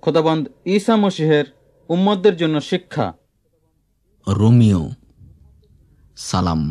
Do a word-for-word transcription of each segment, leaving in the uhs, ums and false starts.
খোদাবন্দ ঈসা মসীহের উম্মতদের জন্য শিক্ষা। রোমিও সালাম।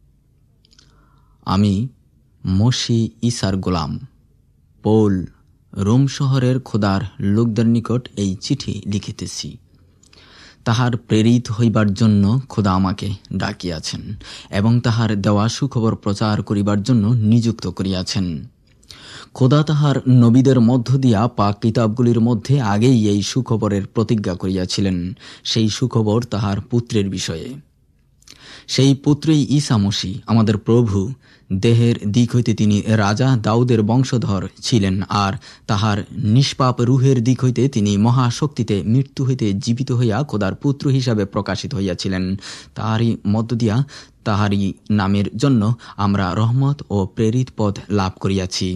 আমি মসি ঈসার গোলাম পৌল রোম শহরের খোদার লোকদের নিকট এই চিঠি লিখিতেছি। তাহার প্রেরিত হইবার জন্য খোদা আমাকে ডাকিয়াছেন এবং তাহার দেওয়া সুখবর প্রচার করিবার জন্য নিযুক্ত করিয়াছেন। খোদা তাহার নবীদের মধ্য দিয়া পাক কিতাবগুলির মধ্যে আগেই এই সুখবরের প্রতিজ্ঞা করিয়াছিলেন, সেই সুখবর তাহার পুত্রের বিষয়ে। সেই পুত্রই ঈসা মসী, আমাদের প্রভু। দেহের দিক হইতে তিনি রাজা দাউদের বংশধর ছিলেন, আর তাহার নিষ্পাপ রূহের দিক হইতে তিনি মহাশক্তিতে মৃত্যু হইতে জীবিত হইয়া খোদার পুত্র হিসাবে প্রকাশিত হইয়াছিলেন। তাহারই মধ্য দিয়া তাহারই নামের জন্য আমরা রহমত ও প্রেরিত পদ লাভ করিয়াছি,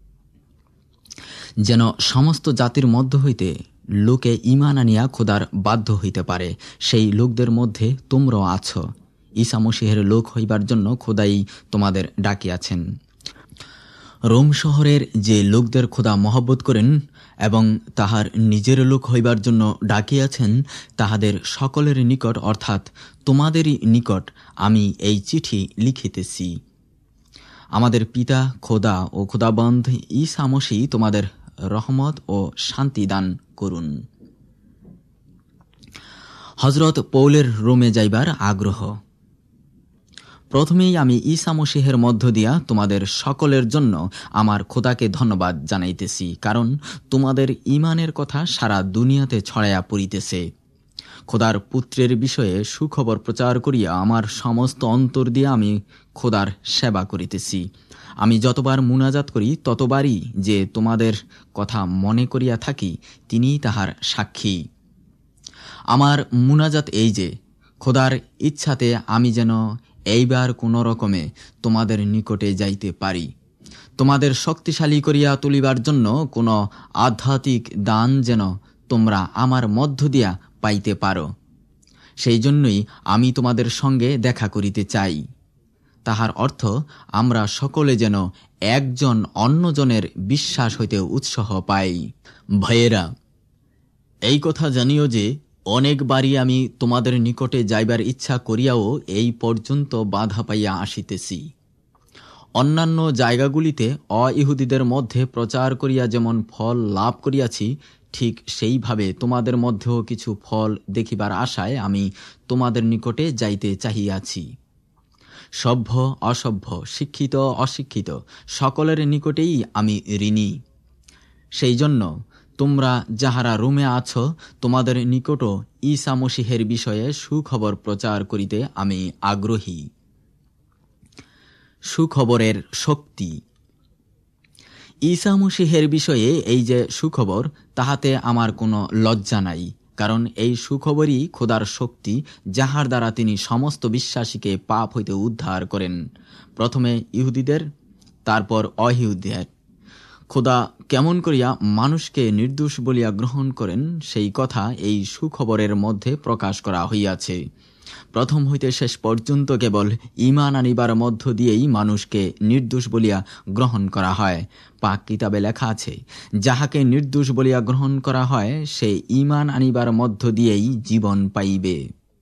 যেন সমস্ত জাতির মধ্য হইতে লোকে ঈমান আনিয়া খোদার বাধ্য হইতে পারে। সেই লোকদের মধ্যে তোমরাও আছো। ঈসা মসীহের লোক হইবার জন্য খোদাই তোমাদের ডাকিয়াছেন। রোম শহরের যে লোকদের খোদা মহব্বত করেন এবং তাহার নিজের লোক হইবার জন্য ডাকিয়াছেন, তাহাদের সকলের নিকট অর্থাৎ তোমাদেরই নিকট আমি এই চিঠি লিখিতেছি। আমাদের পিতা খোদা ও খোদাবন্ধ ঈসা মসী তোমাদের রহমত ও শান্তি দান করুন। হযরত পৌলের রোমে যাইবার আগ্রহ। প্রথমেই আমি ঈসা মসীহের মধ্য দিয়া তোমাদের সকলের জন্য আমার খোদাকে ধন্যবাদ জানাইতেছি, কারণ তোমাদের ঈমানের কথা সারা দুনিয়াতে ছড়াইয়া পড়িতেছে। খোদার পুত্রের বিষয়ে সুখবর প্রচার করিয়া আমার সমস্ত অন্তর দিয়া আমি খোদার সেবা করিতেছি। আমি যতবার মুনাজাত করি ততবারই যে তোমাদের কথা মনে করিয়া থাকি, তিনিই তাহার সাক্ষী। আমার মুনাজাত এই যে, খোদার ইচ্ছাতে আমি যেন এইবার কোনো রকমে তোমাদের নিকটে যাইতে পারি, তোমাদের শক্তিশালী করিয়া তুলিবার জন্য কোনো আধ্যাত্মিক দান যেন তোমরা আমার মধ্য দিয়া পাইতে পারো। সেই জন্যই আমি তোমাদের সঙ্গে দেখা করিতে চাই। তাহার অর্থ আমরা সকলে যেন একজন অন্যজনের বিশ্বাস হইতে উৎসাহ পাই। ভাইয়েরা, এই কথা জানিও যে অনেকবারই আমি তোমাদের নিকটে যাইবার ইচ্ছা করিয়াও এই পর্যন্ত বাধা পাইয়া আসিতেছি। অন্যান্য জায়গাগুলিতে অইহুদীদের মধ্যে প্রচার করিয়া যেমন ফল লাভ করিয়াছি, ঠিক সেইভাবে তোমাদের মধ্যেও কিছু ফল দেখিবার আশায় আমি তোমাদের নিকটে যাইতে চাহিয়াছি। সভ্য অসভ্য, শিক্ষিত অশিক্ষিত, সকলের নিকটেই আমি ঋণী। সেই জন্য তোমরা যাহারা রোমে আছো, তোমাদের নিকটও ঈসা মসীহের বিষয়ে সুখবর প্রচার করিতে আমি আগ্রহী। সুখবরের শক্তি। ঈসা মসীহের বিষয়ে এই যে সুখবর, তাহাতে আমার কোনো লজ্জা নাই, কারণ এই সুখবরই খোদার শক্তি, যাহার দ্বারা তিনি সমস্ত বিশ্বাসীকে পাপ হইতে উদ্ধার করেন, প্রথমে ইহুদিদের, তারপর অইহুদিদের। খোদা কেমন করিয়া মানুষকে নির্দোষ বলিয়া গ্রহণ করেন, সেই কথা এই সুখবরের মধ্যে প্রকাশ করা হইয়াছে। প্রথম হইতে শেষ পর্যন্ত কেবল ঈমান আনিবার মধ্য দিয়েই মানুষকে নির্দোষ বলিয়া গ্রহণ করা হয়। পাক কিতাবে লেখা আছে, যাহাকে নির্দোষ বলিয়া গ্রহণ করা হয়, সে ঈমান আনিবার মধ্য দিয়েই জীবন পাইবে।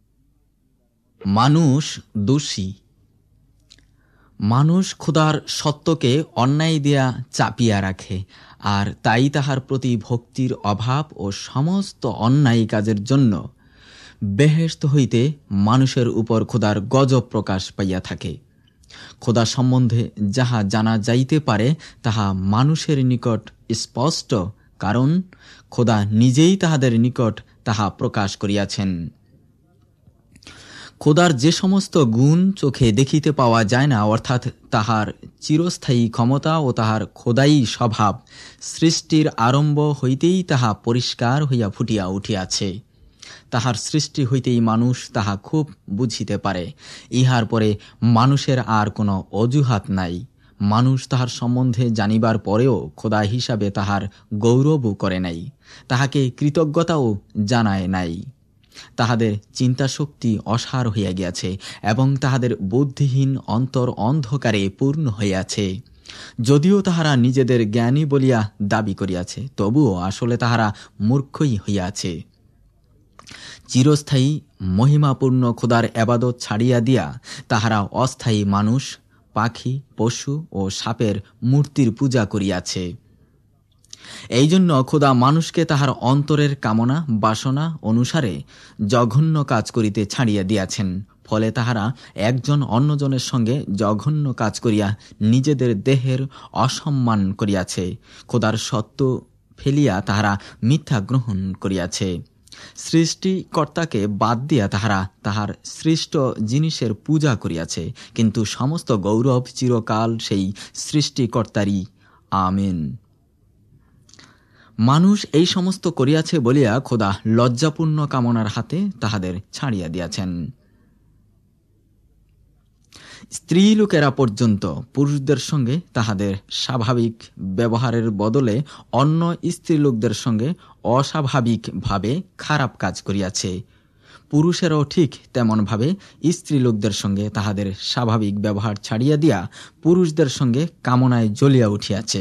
মানুষ দোষী। মানুষ খোদার সত্যকে অন্যায় দিয়া চাপিয়া রাখে, আর তাই তাহার প্রতি ভক্তির অভাব ও সমস্ত অন্যায় কাজের জন্য বেহেশত হইতে মানুষের উপর খোদার গজব প্রকাশ পাইয়া থাকে। খোদা সম্বন্ধে যাহা জানা যাইতে পারে তাহা মানুষের নিকট স্পষ্ট, কারণ খোদা নিজেই তাহাদের নিকট তাহা প্রকাশ করিয়াছেন। খোদার যে সমস্ত গুণ চোখে দেখিতে পাওয়া যায় না, অর্থাৎ তাহার চিরস্থায়ী ক্ষমতা ও তাহার খোদাই স্বভাব, সৃষ্টির আরম্ভ হইতেই তাহা পরিষ্কার হইয়া ফুটিয়া উঠিয়াছে। তাহার সৃষ্টি হইতেই মানুষ তাহা খুব বুঝিতে পারে। ইহার পরে মানুষের আর কোনো অজুহাত নাই। মানুষ তাহার সম্বন্ধে জানিবার পরেও খোদা হিসাবে তাহার গৌরবও করে নাই, তাহাকে কৃতজ্ঞতাও জানায় নাই। তাহাদের চিন্তাশক্তি অসার হইয়া গিয়াছে এবং তাহাদের বুদ্ধিহীন অন্তর অন্ধকারে পূর্ণ হইয়াছে। যদিও তাহারা নিজেদের জ্ঞানী বলিয়া দাবি করিয়াছে, তবুও আসলে তাহারা মূর্খই হইয়াছে। চিরস্থায়ী মহিমাপূর্ণ খোদার এবাদত ছাড়িয়া দিয়া তাহারা অস্থায়ী মানুষ, পাখি, পশু ও সাপের মূর্তির পূজা করিয়াছে। এই জন্য খোদা মানুষকে তাহার অন্তরের কামনা বাসনা অনুসারে জঘন্য কাজ করিতে ছাড়িয়া দিয়াছেন। ফলে তাহারা একজন অন্যজনের সঙ্গে জঘন্য কাজ করিয়া নিজেদের দেহের অসম্মান করিয়াছে। খোদার সত্য ফেলিয়া তাহারা মিথ্যা গ্রহণ করিয়াছে। সৃষ্টিকর্তাকে বাদ দিয়া তাহারা তাহার সৃষ্ট জিনিসের পূজা করিয়াছে। কিন্তু সমস্ত গৌরব চিরকাল সেই সৃষ্টিকর্তারই। আমেন। মানুষ এই সমস্ত করিয়াছে বলিয়া খোদা লজ্জাপূর্ণ কামনার হাতে তাহাদের ছাড়িয়া দিয়াছেন। স্ত্রী লোকেরা পর্যন্ত পুরুষদের সঙ্গে তাহাদের স্বাভাবিক ব্যবহারের বদলে অন্য স্ত্রী লোকদের সঙ্গে অস্বাভাবিকভাবে খারাপ কাজ করিয়াছে। পুরুষেরাও ঠিক তেমনভাবে স্ত্রী লোকদের সঙ্গে তাহাদের স্বাভাবিক ব্যবহার ছাড়িয়া দিয়া পুরুষদের সঙ্গে কামনায় জ্বলিয়া উঠিয়াছে।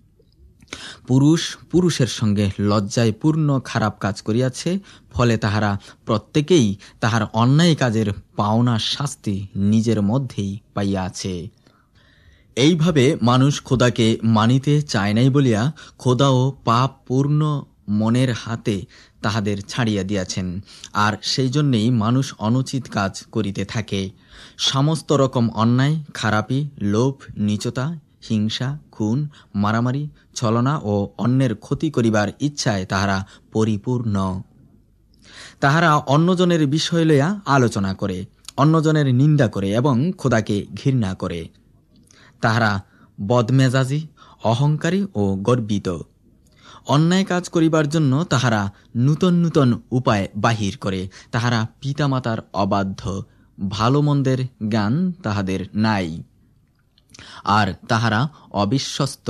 পুরুষ পুরুষের সঙ্গে লজ্জায় পূর্ণ খারাপ কাজ করিয়াছে। ফলে তাহারা প্রত্যেকেই তাহার অন্যায় কাজের পাওনা শাস্তি নিজের মধ্যেই পাইয়াছে। এইভাবে মানুষ খোদাকে মানিতে চায় নাই বলিয়া খোদাও পাপ পূর্ণ মনের হাতে তাহাদের ছাড়িয়া দিয়াছেন। আর সেই জন্যেই মানুষ অনুচিত কাজ করিতে থাকে। সমস্ত রকম অন্যায়, খারাপি, লোভ, নীচতা, হিংসা, খুন, মারামারি, ছলনা ও অন্যের ক্ষতি করিবার ইচ্ছায় তাহারা পরিপূর্ণ। তাহারা অন্যজনের বিষয় লইয়া আলোচনা করে, অন্যজনের নিন্দা করে এবং খোদাকে ঘৃণা করে। তাহারা বদমেজাজি, অহংকারী ও গর্বিত। অন্যায় কাজ করিবার জন্য তাহারা নূতন নূতন উপায় বাহির করে। তাহারা পিতামাতার অবাধ্য, ভালো মন্দের জ্ঞান তাহাদের নাই। আর তাহারা অবিশ্বস্ত।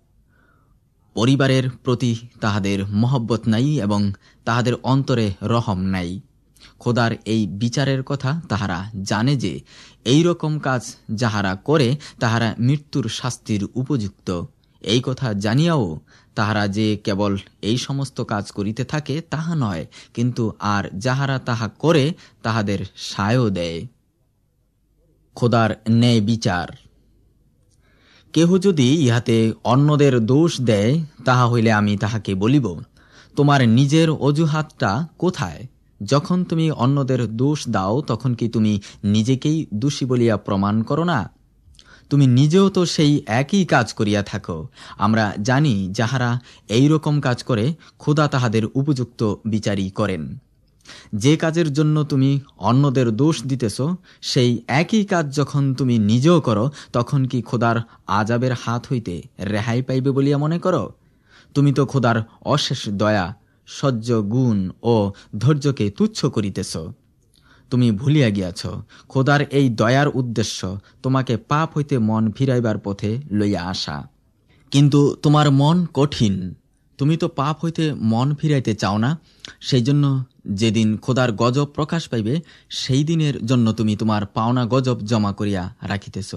পরিবারের প্রতি তাহাদের মহব্বত নাই এবং তাহাদের অন্তরে রহম নাই। খোদার এই বিচারের কথা তাহারা জানে যে এই রকম কাজ যাহারা করে তাহারা মৃত্যুর শাস্তির উপযুক্ত। এই কথা জানিয়াও তাহারা যে কেবল এই সমস্ত কাজ করিতে থাকে তাহা নয়, কিন্তু আর যাহারা তাহা করে তাহাদের সায়ও দেয়। খোদার ন্যায় বিচার। কেহ যদি ইহাতে অন্যদের দোষ দেয়, তাহা হইলে আমি তাহাকে বলিব, তোমার নিজের অজুহাতটা কোথায়? যখন তুমি অন্যদের দোষ দাও তখন কি তুমি নিজেকেই দোষী বলিয়া প্রমাণ করো না? তুমি নিজেও তো সেই একই কাজ করিয়া থাকো। আমরা জানি যাহারা এই রকম কাজ করে খোদা তাহাদের উপযুক্ত বিচারই করেন। যে কাজের জন্য তুমি অন্যদের দোষ দিতেছ, সেই একই কাজ যখন তুমি নিজেও করো, তখন কি খোদার আজাবের হাত হইতে রেহাই পাইবে বলিয়া মনে করো? তুমি তো খোদার অশেষ দয়া, সহ্য গুণ ও ধৈর্যকে তুচ্ছ করিতেছ। তুমি ভুলিয়া গিয়াছ খোদার এই দয়ার উদ্দেশ্য তোমাকে পাপ হইতে মন ফিরাইবার পথে লইয়া আসা। কিন্তু তোমার মন কঠিন, তুমি তো পাপ হইতে মন ফিরাইতে চাও না। সেই জন্য যেদিন খোদার গজব প্রকাশ পাইবে, সেই দিনের জন্য তুমি তোমার পাওনা গজব জমা করিয়া রাখিতেছ।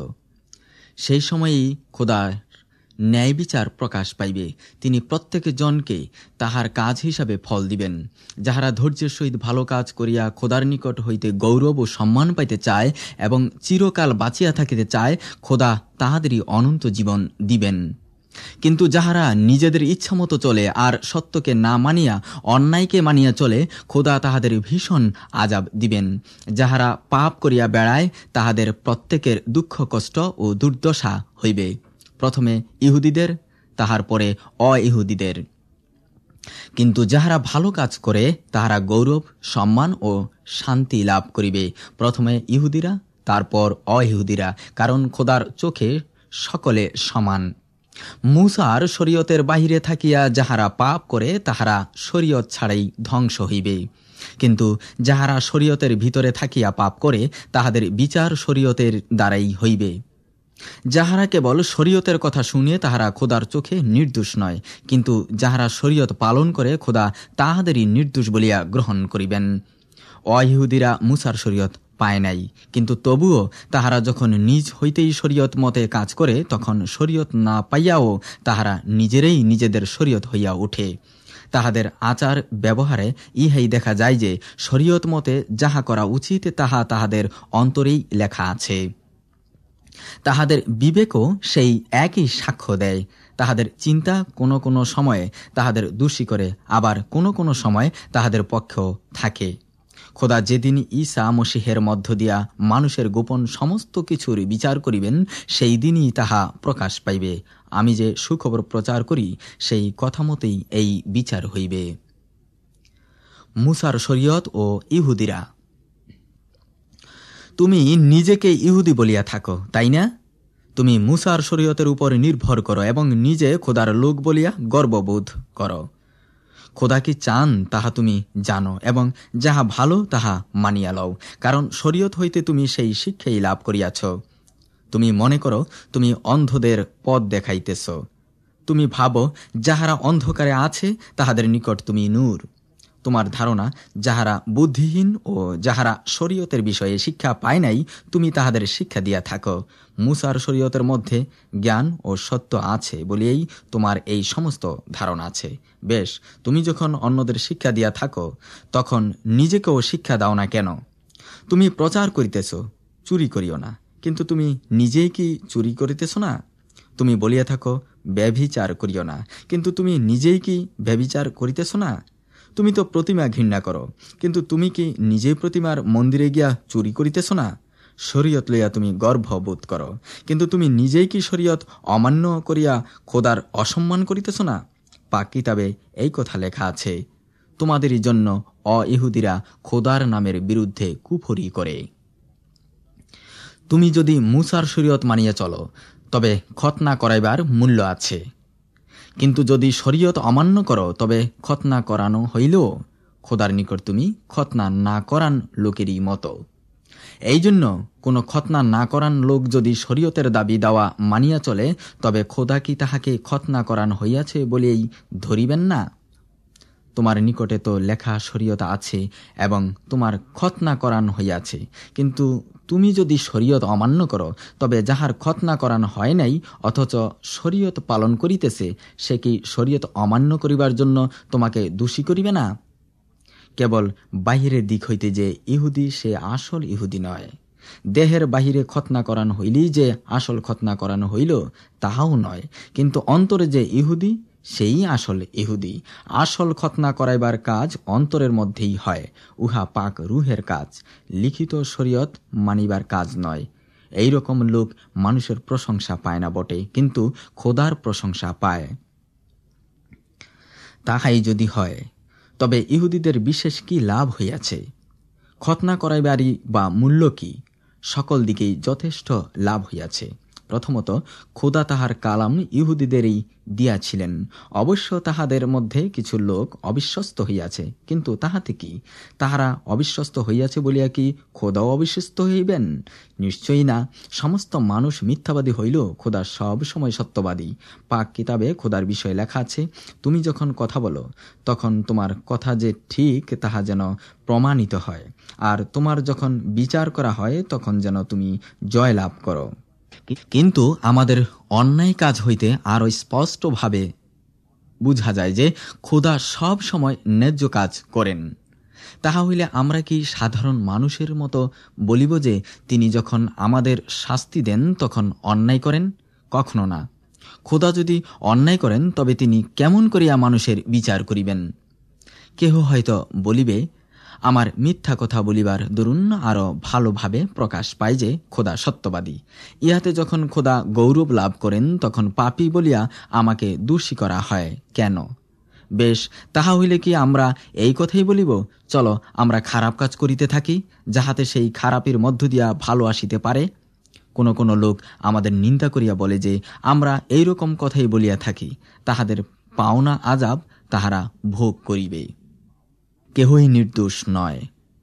সেই সময়েই খোদার ন্যায় বিচার প্রকাশ পাইবে। তিনি প্রত্যেক জনকে তাহার কাজ হিসাবে ফল দিবেন। যাহারা ধৈর্যের সহিত ভালো কাজ করিয়া খোদার নিকট হইতে গৌরব ও সম্মান পাইতে চায় এবং চিরকাল বাঁচিয়া থাকিতে চায়, খোদা তাহাদেরই অনন্ত জীবন দিবেন। কিন্তু যাহারা নিজেদের ইচ্ছামতো চলে আর সত্যকে না মানিয়া অন্যায়কে মানিয়া চলে, খোদা তাহাদের ভীষণ আযাব দিবেন। যাহারা পাপ করিয়া বেড়ায় তাহাদের প্রত্যেকের দুঃখ কষ্ট ও দুর্দশা হইবে, প্রথমে ইহুদিদের, তাহার পরে অ-ইহুদিদের। কিন্তু যাহারা ভালো কাজ করে তাহারা গৌরব, সম্মান ও শান্তি লাভ করিবে, প্রথমে ইহুদিরা, তারপর অ-ইহুদিরা, কারণ খোদার চোখে সকলে সমান। মূসার শরীয়তের বাহিরে থাকিয়া যাহারা পাপ করে তাহারা শরীয়ত ছাড়াই ধ্বংস হইবে। কিন্তু যাহারা শরীয়তের ভিতরে থাকিয়া পাপ করে তাহাদের বিচার শরীয়তের দ্বারাই হইবে। যাহারা কেবল শরীয়তের কথা শুনে তাহারা খোদার চোখে নির্দোষ নয়, কিন্তু যাহারা শরীয়ত পালন করে খোদা তাহাদেরই নির্দোষ বলিয়া গ্রহণ করিবেন। অইহুদিরা মূসার শরীয়ত পায় নাই, কিন্তু তবুও তাহারা যখন নিজ হইতেই শরীয়ত মতে কাজ করে, তখন শরীয়ত না পাইয়াও তাহারা নিজেরাই নিজেদের শরীয়ত হইয়া ওঠে। তাহাদের আচার ব্যবহারে ইহাই দেখা যায় যে শরীয়ত মতে যাহা করা উচিত তাহা তাহাদের অন্তরেই লেখা আছে। তাহাদের বিবেকও সেই একই সাক্ষ্য দেয়। তাহাদের চিন্তা কোনো কোনো সময়ে তাহাদের দোষী করে, আবার কোনো কোনো সময় তাহাদের পক্ষেও থাকে। খোদা যেদিন ঈসা মসীহের মধ্য দিয়া মানুষের গোপন সমস্ত কিছুর বিচার করিবেন, সেই দিনই তাহা প্রকাশ পাইবে। আমি যে সুখবর প্রচার করি, সেই কথা মতেই এই বিচার হইবে। মুসার শরীয়ত ও ইহুদিরা। তুমি নিজেকে ইহুদি বলিয়া থাকো, তাই না? তুমি মুসার শরীয়তের উপর নির্ভর করো এবং নিজে খোদার লোক বলিয়া গর্ববোধ করো। খোদা কি চান তাহা তুমি জানো এবং যাহা ভালো তাহা মানিয়া লও, কারণ শরীয়ত হইতে তুমি সেই শিক্ষাই লাভ করিয়াছ। তুমি মনে করো তুমি অন্ধদের পথ দেখাইতেছ। তুমি ভাবো যাহারা অন্ধকারে আছে তাহাদের নিকট তুমি নূর। তোমার ধারণা যাহারা বুদ্ধিহীন ও যাহারা শরীয়তের বিষয়ে শিক্ষা পায় নাই, তুমি তাহাদের শিক্ষা দিয়া থাকো। মুসার শরীয়তের মধ্যে জ্ঞান ও সত্য আছে বলিয়াই তোমার এই সমস্ত ধারণা আছে। বেশ, তুমি যখন অন্যদের শিক্ষা দিয়া থাকো, তখন নিজেকেও শিক্ষা দাও না কেন? তুমি প্রচার করিতেছ চুরি করিও না, কিন্তু তুমি নিজেই কি চুরি করিতেছ না? তুমি বলিয়া থাকো ব্যভিচার করিও না, কিন্তু তুমি নিজেই কি ব্যভিচার করিতেছ না? তুমি তো প্রতিমা ঘৃণা করো, কিন্তু তুমি কি নিজেই প্রতিমার মন্দিরে গিয়া চুরি করিতেছ না? শরীয়ত লইয়া তুমি গর্ববোধ করো, কিন্তু তুমি নিজেই কি শরীয়ত অমান্য করিয়া খোদার অসম্মান করিতেছ না? পাক কিতাবে এই কথা লেখা আছে, তোমাদেরই জন্য অ-ইহুদিরা খোদার নামের বিরুদ্ধে কুফরি করে। তুমি যদি মুসার শরীয়ত মানিয়া চলো, তবে খতনা করাইবার মূল্য আছে, কিন্তু যদি শরীয়ত অমান্য করো, তবে খতনা করানো হইলেও খোদার নিকট তুমি খতনা না করান লোকেরই মতো। এই জন্য কোনো খতনা না করান লোক যদি শরীয়তের দাবি দেওয়া মানিয়া চলে, তবে খোদা কি তাহাকে খতনা করান হইয়াছে বলেই ধরিবেন না? তোমার নিকটে তো লেখা শরীয়ত আছে এবং তোমার খতনা করান হইয়াছে, কিন্তু তুমি যদি শরীয়ত অমান্য করো, তবে যাহার খতনা করান হয় নাই অথচ শরীয়ত পালন করিতেছে, সে কি শরীয়ত অমান্য করিবার জন্য তোমাকে দোষী করিবে না? কেবল বাহিরের দিক হইতে যে ইহুদি, সে আসল ইহুদি নয়। দেহের বাহিরে খতনা করান হইলেই যে আসল খতনা করানো হইল, তাহাও নয়, কিন্তু অন্তরে যে ইহুদি, সেই আসল ইহুদি। আসল খতনা করাইবার কাজ অন্তরের মধ্যেই হয়। উহা পাক রুহের কাজ, লিখিত শরীয়ত মানিবার কাজ নয়। এই রকম লোক মানুষের প্রশংসা পায় না বটে, কিন্তু খোদার প্রশংসা পায়। তাহাই যদি হয়, তবে ইহুদিদের বিশেষ কি লাভ হইয়াছে? খতনা করাইবারই বা মূল্য কি? সকল দিকেই যথেষ্ট লাভ হইয়াছে। প্রথমত, খোদা তাহার কালাম ইহুদিদেরই দিয়াছিলেন। অবশ্য তাহাদের মধ্যে কিছু লোক অবিশ্বস্ত হইয়াছে, কিন্তু তাহাতে কি? তাহারা অবিশ্বস্ত হইয়াছে বলিয়া কি খোদাও অবিশ্বস্ত হইবেন? নিশ্চয়ই না। সমস্ত মানুষ মিথ্যাবাদী হইল, খোদা সব সময় সত্যবাদী। পাক কিতাবে খোদার বিষয়ে লেখা আছে, তুমি যখন কথা বলো, তখন তোমার কথা যে ঠিক তাহা যেন প্রমাণিত হয়, আর তোমার যখন বিচার করা হয়, তখন যেন তুমি জয় লাভ করো। কিন্তু আমাদের অন্যায় কাজ হইতে আরো স্পষ্টভাবে বুঝা যায় যে খোদা সব সময় ন্যায্য কাজ করেন। তাহা হইলে আমরা কি সাধারণ মানুষের মতো বলিব যে তিনি যখন আমাদের শাস্তি দেন তখন অন্যায় করেন? কখনো না। খোদা যদি অন্যায় করেন, তবে তিনি কেমন করিয়া মানুষের বিচার করিবেন? কেহ হয়তো বলিবে, আমার মিথ্যা কথা বলিবার দরুন আরো ভালোভাবে প্রকাশ পায় যে খোদা সত্যবাদী। ইহাতে যখন খোদা গৌরব লাভ করেন, তখন পাপী বলিয়া আমাকে দোষী করা হয় কেন? বেশ, তাহা হইলে কি আমরা এই কথাই বলিব, চলো আমরা খারাপ কাজ করিতে থাকি, যাহাতে সেই খারাপের মধ্য দিয়া ভালো আসিতে পারে? কোনো কোনো লোক আমাদের নিন্দা করিয়া বলে যে আমরা এইরকম কথাই বলিয়া থাকি, তাহাদের পাওনা আযাব তাহারা ভোগ করিবে। কেহই নির্দোষ নয়।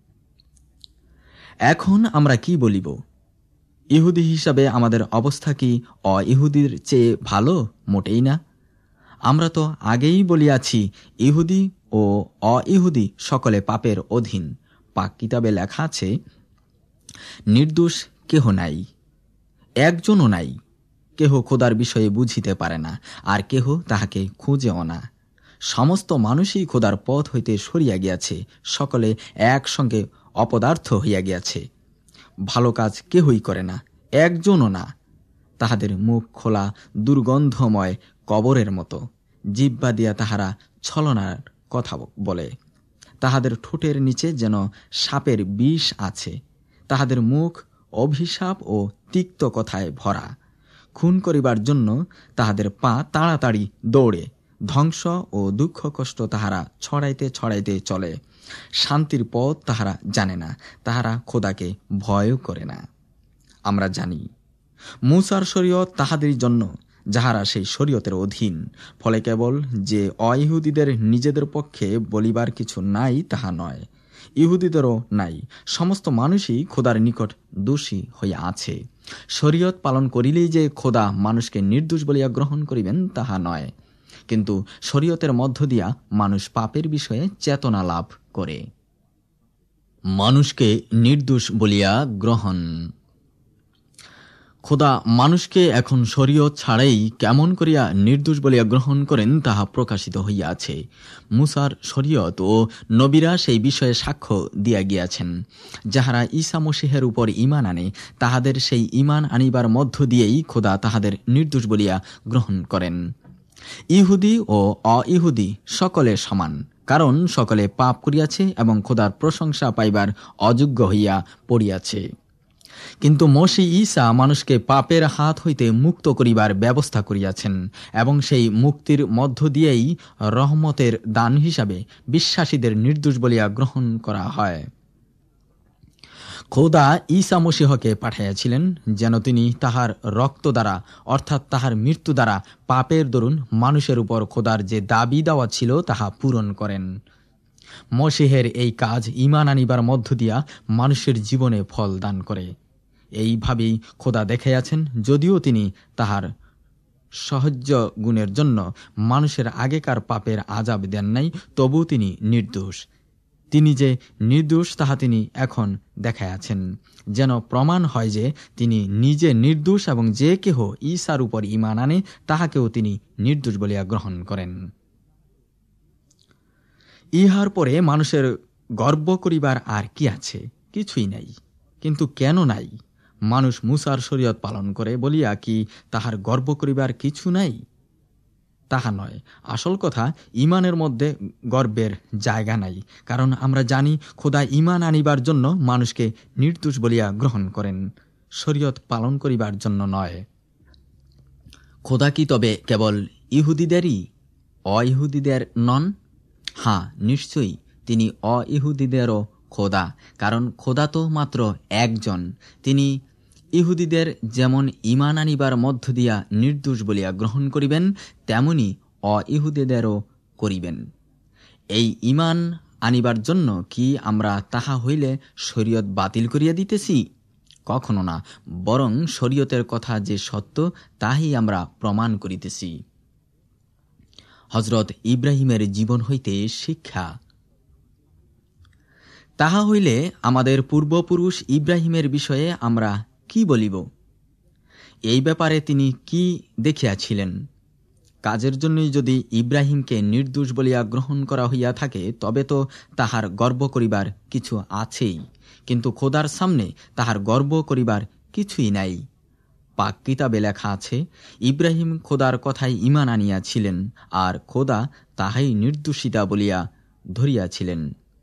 এখন আমরা কি বলিব? ইহুদি হিসাবে আমাদের অবস্থা কি অ-ইহুদির চেয়ে ভালো? মোটেই না। আমরা তো আগেই বলিয়াছি, ইহুদি ও অ-ইহুদি সকলে পাপের অধীন। পাক কিতাবে লেখা আছে, নির্দোষ কেহ নাই, একজনও নাই। কেহ খোদার বিষয়ে বুঝিতে পারে না, আর কেহ তাহাকে খুঁজেও না। সমস্ত মানুষই খোদার পথ হইতে সরিয়া গিয়াছে, সকলে একসঙ্গে অপদার্থ হইয়া গিয়াছে। ভালো কাজ কেহই করে না, একজনও না। তাহাদের মুখ খোলা দুর্গন্ধময় কবরের মতো, জিহ্বা দিয়া তাহারা ছলনার কথা বলে। তাহাদের ঠোঁটের নিচে যেন সাপের বিষ আছে। তাহাদের মুখ অভিশাপ ও তিক্ত কথায় ভরা। খুন করিবার জন্য তাহাদের পা তাড়াতাড়ি দৌড়ে। ধ্বংস ও দুঃখ কষ্ট তাহারা ছড়াইতে ছড়াইতে চলে। শান্তির পথ তাহারা জানে না, তাহারা খোদাকে ভয়ও করে না। আমরা জানি মূসার শরীয়ত তাহাদের জন্য, যাহারা সেই শরীয়তের অধীন। ফলে কেবল যে অইহুদীদের নিজেদের পক্ষে বলিবার কিছু নাই তাহা নয়, ইহুদীদেরও নাই। সমস্ত মানুষই খোদার নিকট দোষী হইয়া আছে। শরীয়ত পালন করিলেই যে খোদা মানুষকে নির্দোষ বলিয়া গ্রহণ করিবেন তাহা নয়, কিন্তু শরীয়তের মধ্য দিয়া মানুষ পাপের বিষয়ে চেতনা লাভ করে। মানুষকে নির্দোষ বলিয়া গ্রহণ। খোদা মানুষকে এখন শরীয়ত ছাড়াই কেমন করিয়া নির্দোষ বলিয়া গ্রহণ করেন তাহা প্রকাশিত হইয়াছে। মুসার শরীয়ত ও নবীরা সেই বিষয়ে সাক্ষ্য দিয়া গিয়াছেন। যাহারা ঈসা মসীহের উপর ঈমান আনে, তাহাদের সেই ঈমান আনিবার মধ্য দিয়েই খোদা তাহাদের নির্দোষ বলিয়া গ্রহণ করেন। ইহুদি ও অইহুদি সকলে সমান, কারণ সকলে পাপ করিয়াছে এবং খোদার প্রশংসা পাইবার অযোগ্য হইয়া পড়িয়াছে। কিন্তু মসীহ ঈসা মানুষকে পাপের হাত হইতে মুক্ত করিবার ব্যবস্থা করিয়াছেন, এবং সেই মুক্তির মধ্য দিয়েই রহমতের দান হিসাবে বিশ্বাসীদের নির্দোষ বলিয়া গ্রহণ করা হয়। খোদা ঈসা মসীহকে পাঠাইয়াছিলেন যেন তিনি তাহার রক্ত দ্বারা, অর্থাৎ তাহার মৃত্যু দ্বারা পাপের দরুন মানুষের উপর খোদার যে দাবি দেওয়া ছিল তাহা পূরণ করেন। মসীহের এই কাজ ঈমান আনিবার মধ্য দিয়া মানুষের জীবনে ফল দান করে। এইভাবেই খোদা দেখাইয়াছেন, যদিও তিনি তাহার সহজ গুণের জন্য মানুষের আগেকার পাপের আযাব দেন নাই, তবু তিনি নির্দোষ। তিনি যে নির্দোষ তাহা তিনি এখন দেখাইয়াছেন, যেন প্রমাণ হয় যে তিনি নিজে নির্দোষ এবং যে কেহ ঈসার উপর ঈমান আনে তাহাকেও তিনি নির্দোষ বলিয়া গ্রহণ করেন। ইহার পরে মানুষের গর্ব করিবার আর কি আছে? কিছুই নাই। কিন্তু কেন নাই? মানুষ মুসার শরীয়ত পালন করে বলিয়া কি তাহার গর্ব করিবার কিছু নাই? তাহা নয়। আসল কথা, ঈমানের মধ্যে গর্বের জায়গা নাই, কারণ আমরা জানি খোদা ঈমান আনিবার জন্য মানুষকে নির্দোষ বলিয়া গ্রহণ করেন, শরীয়ত পালন করিবার জন্য নয়। খোদা কি তবে কেবল ইহুদিদেরই, অইহুদিদের নন? হ্যাঁ, নিশ্চয়ই তিনি অইহুদিদেরও খোদা, কারণ খোদা তো মাত্র একজন। তিনি ইহুদিদের যেমন ঈমান আনিবার মধ্য দিয়া নির্দোষ বলিয়া গ্রহণ করিবেন, তেমনি অইহুদিদেরও করিবেন। এই ঈমান আনিবার জন্য কি আমরা তাহা হইলে শরীয়ত বাতিল করিয়া দিতেছি? কখনো না, বরং শরীয়তের কথা যে সত্য তাহাই আমরা প্রমাণ করিতেছি। হযরত ইব্রাহিমের জীবন হইতে শিক্ষা। তাহা হইলে আমাদের পূর্বপুরুষ ইব্রাহিমের বিষয়ে আমরা কি বলিব? এই ব্যাপারে তিনি কি দেখিয়াছিলেন? কাজের জন্যই যদি ইব্রাহিমকে নির্দোষ বলিয়া গ্রহণ করা হইয়া থাকে, তবে তো তাহার গর্ব করিবার কিছু আছেই। কিন্তু খোদার সামনে তাহার গর্ব করিবার কিছুই নাই। পাক কিতাবে লেখা আছে, ইব্রাহিম খোদার কথায় ঈমান আনিয়াছিলেন, আর খোদা তাহাই নির্দোষিতা বলিয়া ধরিয়াছিলেন।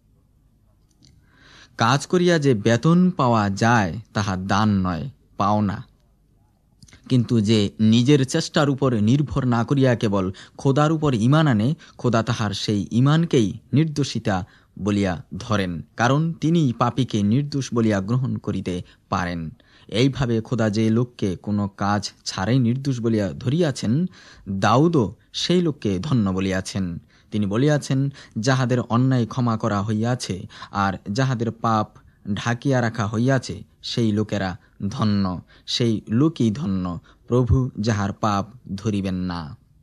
কাজ করিয়া যে বেতন পাওয়া যায় তাহা দান নয়, পাওনা। কিন্তু যে নিজের চেষ্টার উপর নির্ভর না করিয়া কেবল খোদার উপর ঈমান আনে, খোদা তাহার সেই ঈমানকেই নির্দোষিতা বলিয়া ধরেন, কারণ তিনি পাপীকে নির্দোষ বলিয়া গ্রহণ করিতে পারেন। এইভাবে খোদা যে লোককে কোনো কাজ ছাড়াই নির্দোষ বলিয়া ধরিয়াছেন, দাউদও সেই লোককে ধন্য বলিয়াছেন। তিনি বলিয়াছেন, যাহাদের অন্যায় ক্ষমা করা হইয়াছে আর যাহাদের পাপ ঢাকিয়া রাখা হইয়াছে, সেই লোকেরা ধন্য, সেই লোকই ধন্য, প্রভু যাহার পাপ ধরিবেন না।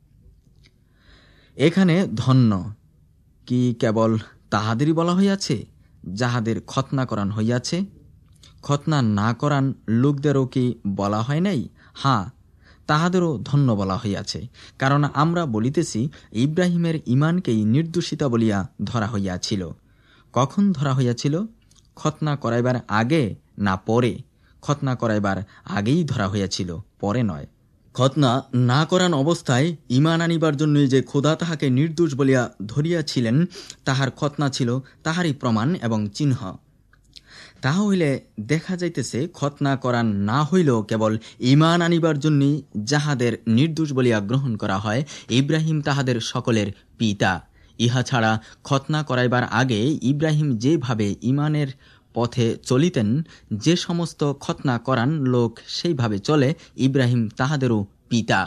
এখানে ধন্য কি কেবল তাহাদেরই বলা হইয়াছে যাহাদের খতনা করান হইয়াছে? খতনা না করান লোকদেরও কি বলা হয় নাই? হ্যাঁ, তাহাদেরও ধন্য বলা হইয়াছে, কারণ আমরা বলিতেছি ইব্রাহিমের ইমানকেই নির্দোষিতা বলিয়া ধরা হইয়াছিল। কখন ধরা হইয়াছিল? খতনা করাইবার আগে না পরে? খতনা করাইবার আগেই ধরা হইয়াছিল, পরে নয়। খতনা না করান অবস্থায় ইমান আনিবার জন্যই যে খোদা তাহাকে নির্দোষ বলিয়া ধরিয়াছিলেন, তাহার খতনা ছিল তাহারই প্রমাণ এবং চিহ্ন। তাহা হইলে দেখা যাইতেছে খতনা করান না হইলেও কেবল ইমান আনিবার জন্যই যাহাদের নির্দোষ বলিয়া গ্রহণ করা হয়, ইব্রাহিম তাহাদের সকলের পিতা। ইহা ছাড়া খতনা করাইবার আগে ইব্রাহিম যেভাবে ইমানের পথে চলিতেন, যে সমস্ত খতনা করান লোক সেইভাবে চলে, ইব্রাহিম তাহাদেরও পিতা।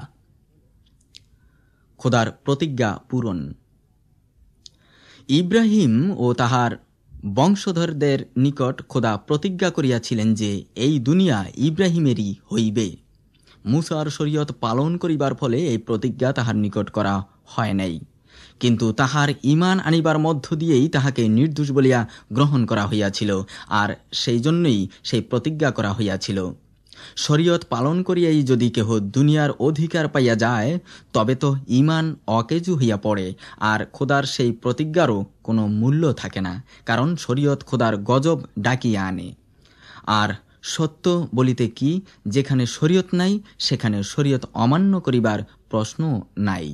খোদার প্রতিজ্ঞা পূরণ। ইব্রাহিম ও তাহার বংশধরদের নিকট খোদা প্রতিজ্ঞা করিয়াছিলেন যে এই দুনিয়া ইব্রাহিমেরই হইবে। মুসার শরীয়ত পালন করিবার ফলে এই প্রতিজ্ঞা তাহার নিকট করা হয় নাই, কিন্তু তাহার ইমান আনিবার মধ্য দিয়েই তাহাকে নির্দোষ বলিয়া গ্রহণ করা হইয়াছিল, আর সেই জন্যই সেই প্রতিজ্ঞা করা হইয়াছিল। শরীয়ত পালন করিয়াই যদি কেহ দুনিয়ার অধিকার পাইয়া যায়, তবে তো ইমান অকেজু হইয়া পড়ে, আর খোদার সেই প্রতিজ্ঞারও কোনো মূল্য থাকে না, কারণ শরীয়ত খোদার গজব ডাকিয়া আনে। আর সত্য বলিতে কি, যেখানে শরীয়ত নাই সেখানে শরীয়ত অমান্য করিবার প্রশ্ন নাই।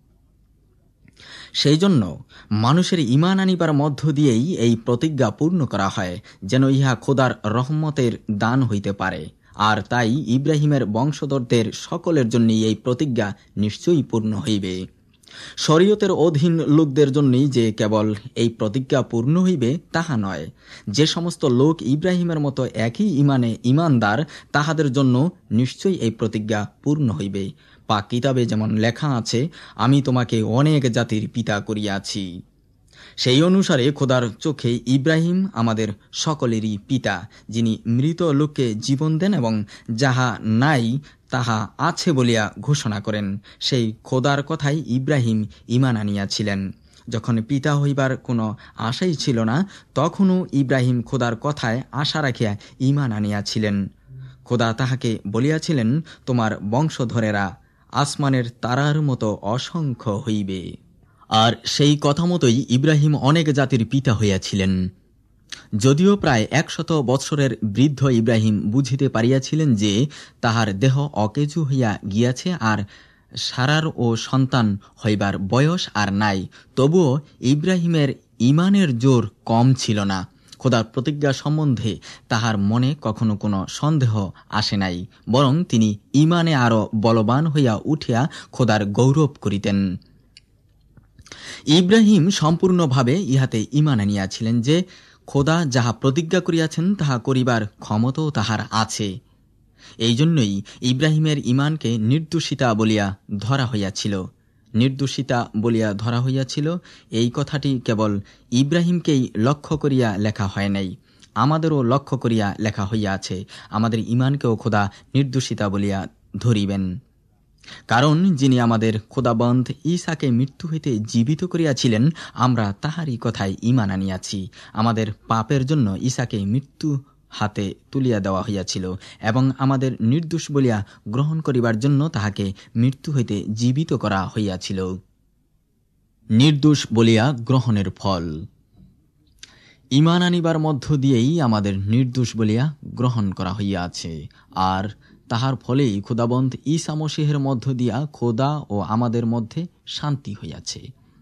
সেই জন্য মানুষের ইমান আনিবার মধ্য দিয়েই এই প্রতিজ্ঞা পূর্ণ করা হয়, যেন ইহা খোদার রহমতের দান হইতে পারে। আর তাই ইব্রাহিমের বংশধরদের সকলের জন্য এই প্রতিজ্ঞা নিশ্চয়ই পূর্ণ হইবে। শরীয়তের অধীন লোকদের জন্যই যে কেবল এই প্রতিজ্ঞা পূর্ণ হইবে তাহা নয়, যে সমস্ত লোক ইব্রাহিমের মতো একই ইমানে ইমানদার, তাহাদের জন্য নিশ্চয়ই এই প্রতিজ্ঞা পূর্ণ হইবে। পাক কিতাবে যেমন লেখা আছে, আমি তোমাকে অনেক জাতির পিতা করিয়াছি। সেই অনুসারে খোদার চোখে ইব্রাহিম আমাদের সকলেরই পিতা, যিনি মৃত লোককে জীবন দেন এবং যাহা নাই তাহা আছে বলিয়া ঘোষণা করেন। সেই খোদার কথাই ইব্রাহিম ইমান আনিয়াছিলেন। যখন পিতা হইবার কোনো আশাই ছিল না, তখনও ইব্রাহিম খোদার কথায় আশা রাখিয়া ইমান আনিয়াছিলেন। খোদা তাহাকে বলিয়াছিলেন, তোমার বংশধরেরা আসমানের তারার মতো অসংখ্য হইবে। আর সেই কথা মতোই ইব্রাহিম অনেক জাতির পিতা হইয়াছিলেন। যদিও প্রায় একশত বৎসরের বৃদ্ধ ইব্রাহিম বুঝিতে পারিয়াছিলেন যে তাহার দেহ অকেজু হইয়া গিয়াছে, আর সারার ও সন্তান হইবার বয়স আর নাই, তবুও ইব্রাহিমের ইমানের জোর কম ছিল না। খোদার প্রতিজ্ঞা সম্বন্ধে তাহার মনে কখনো কোনো সন্দেহ আসে নাই, বরং তিনি ইমানে আরো বলবান হইয়া উঠিয়া খোদার গৌরব করিতেন। ইব্রাহিম সম্পূর্ণভাবে ইহাতে ইমান আনিয়াছিলেন যে খোদা যাহা প্রতিজ্ঞা করিয়াছেন তাহা করিবার ক্ষমতাও তাহার আছে। এই জন্যই ইব্রাহিমের ইমানকে নির্দোষিতা বলিয়া ধরা হইয়াছিল। নির্দোষিতা বলিয়া ধরা হইয়াছিল, এই কথাটি কেবল ইব্রাহিমকেই লক্ষ্য করিয়া লেখা হয় নাই, আমাদেরও লক্ষ্য করিয়া লেখা হইয়াছে। আমাদের ইমানকেও খোদা নির্দোষিতা বলিয়া ধরিবেন, কারণ যিনি আমাদের খোদাবন্ধ ঈসাকে মৃত্যু হইতে জীবিত করিয়াছিলেন, আমরা তাহারই কথায় ইমান আনিয়াছি। আমাদের পাপের জন্য ঈসাকে মৃত্যু হাতে তুলিয়া দেওয়া হইয়াছিল, এবং আমাদের নির্দোষ বলিয়া গ্রহণ করিবার জন্য তাহাকে মৃত্যু হইতে জীবিত করা হইয়াছিল। নির্দোষ বলিয়া গ্রহণের ফল। ইমান আনিবার মধ্য দিয়েই আমাদের নির্দোষ বলিয়া গ্রহণ করা হইয়াছে, আর তাহার ফলেই খোদাবন্ধ ঈসা মসীহের মধ্য দিয়া খোদা ও আমাদের মধ্যে শান্তি হইয়াছে।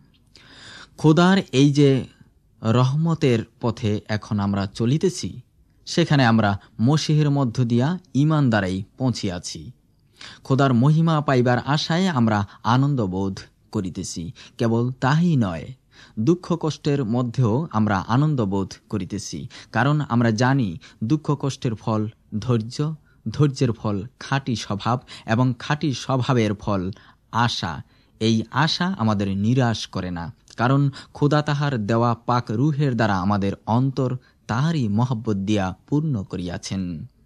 খোদার এই যে রহমতের পথে এখন আমরা চলিতেছি, সেখানে আমরা মসীহের মধ্য দিয়া ইমান দ্বারাই পৌঁছিয়াছি। খোদার মহিমা পাইবার আশায় আমরা আনন্দ বোধ করিতেছি। কেবল তাই নয়, দুঃখ কষ্টের মধ্যেও আমরা আনন্দ বোধ করিতেছি, কারণ আমরা জানি দুঃখ কষ্টের ফল ধৈর্য, ধৈর্যের ফল খাঁটি স্বভাব, এবং খাঁটি স্বভাবের ফল আশা। এই আশা আমাদের নিরাশ করে না, কারণ খোদা তাহার দেওয়া পাক রুহের দ্বারা আমাদের অন্তর তাহারই মহব্বত দিয়া পূর্ণ করিয়াছেন।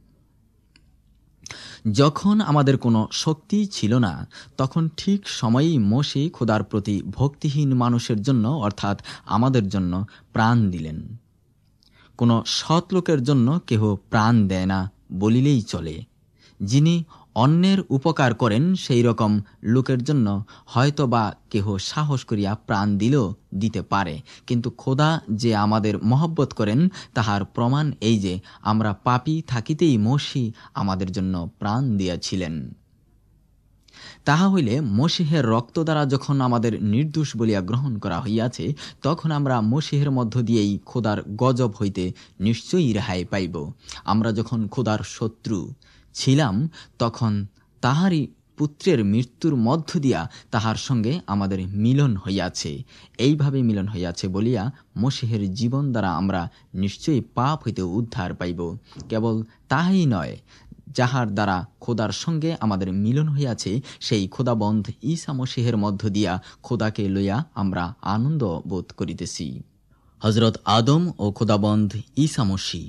যখন আমাদের কোনো শক্তি ছিল না, তখন ঠিক সময়েই মোশে খোদার প্রতি ভক্তিহীন মানুষের জন্য, অর্থাৎ আমাদের জন্য প্রাণ দিলেন। কোনো সৎ লোকের জন্য কেহ প্রাণ দেয় না বলিলেই চলে। যিনি অন্যের উপকার করেন সেই রকম লোকের জন্য হয়তো বা কেহ সাহস করিয়া প্রাণ দিলেও দিতে পারে, কিন্তু খোদা যে আমাদের মহব্বত করেন তাহার প্রমাণ এই যে আমরা পাপী থাকিতেই মসীহ আমাদের জন্য প্রাণ দিয়াছিলেন। তাহা হইলে মসীহের রক্ত দ্বারা যখন আমাদের নির্দোষ বলিয়া গ্রহণ করা হইয়াছে, তখন আমরা মসীহের মধ্য দিয়েই খোদার গজব হইতে নিশ্চয়ই রেহাই পাইব। আমরা যখন খোদার শত্রু ছিলাম, তখন তাহারই পুত্রের মৃত্যুর মধ্য দিয়া তাহার সঙ্গে আমাদের মিলন হইয়াছে। এইভাবে মিলন হইয়াছে বলিয়া মসীহের জীবন দ্বারা আমরা নিশ্চয়ই পাপ হইতে উদ্ধার পাইব। কেবল তাহাই নয়, যাহার দ্বারা খোদার সঙ্গে আমাদের মিলন হইয়াছে, সেই খোদাবন্ধ ঈসা মসীহের মধ্য দিয়া খোদাকে লইয়া আমরা আনন্দ বোধ করিতেছি। হজরত আদম ও খোদাবন্ধ ঈসা মসীহ।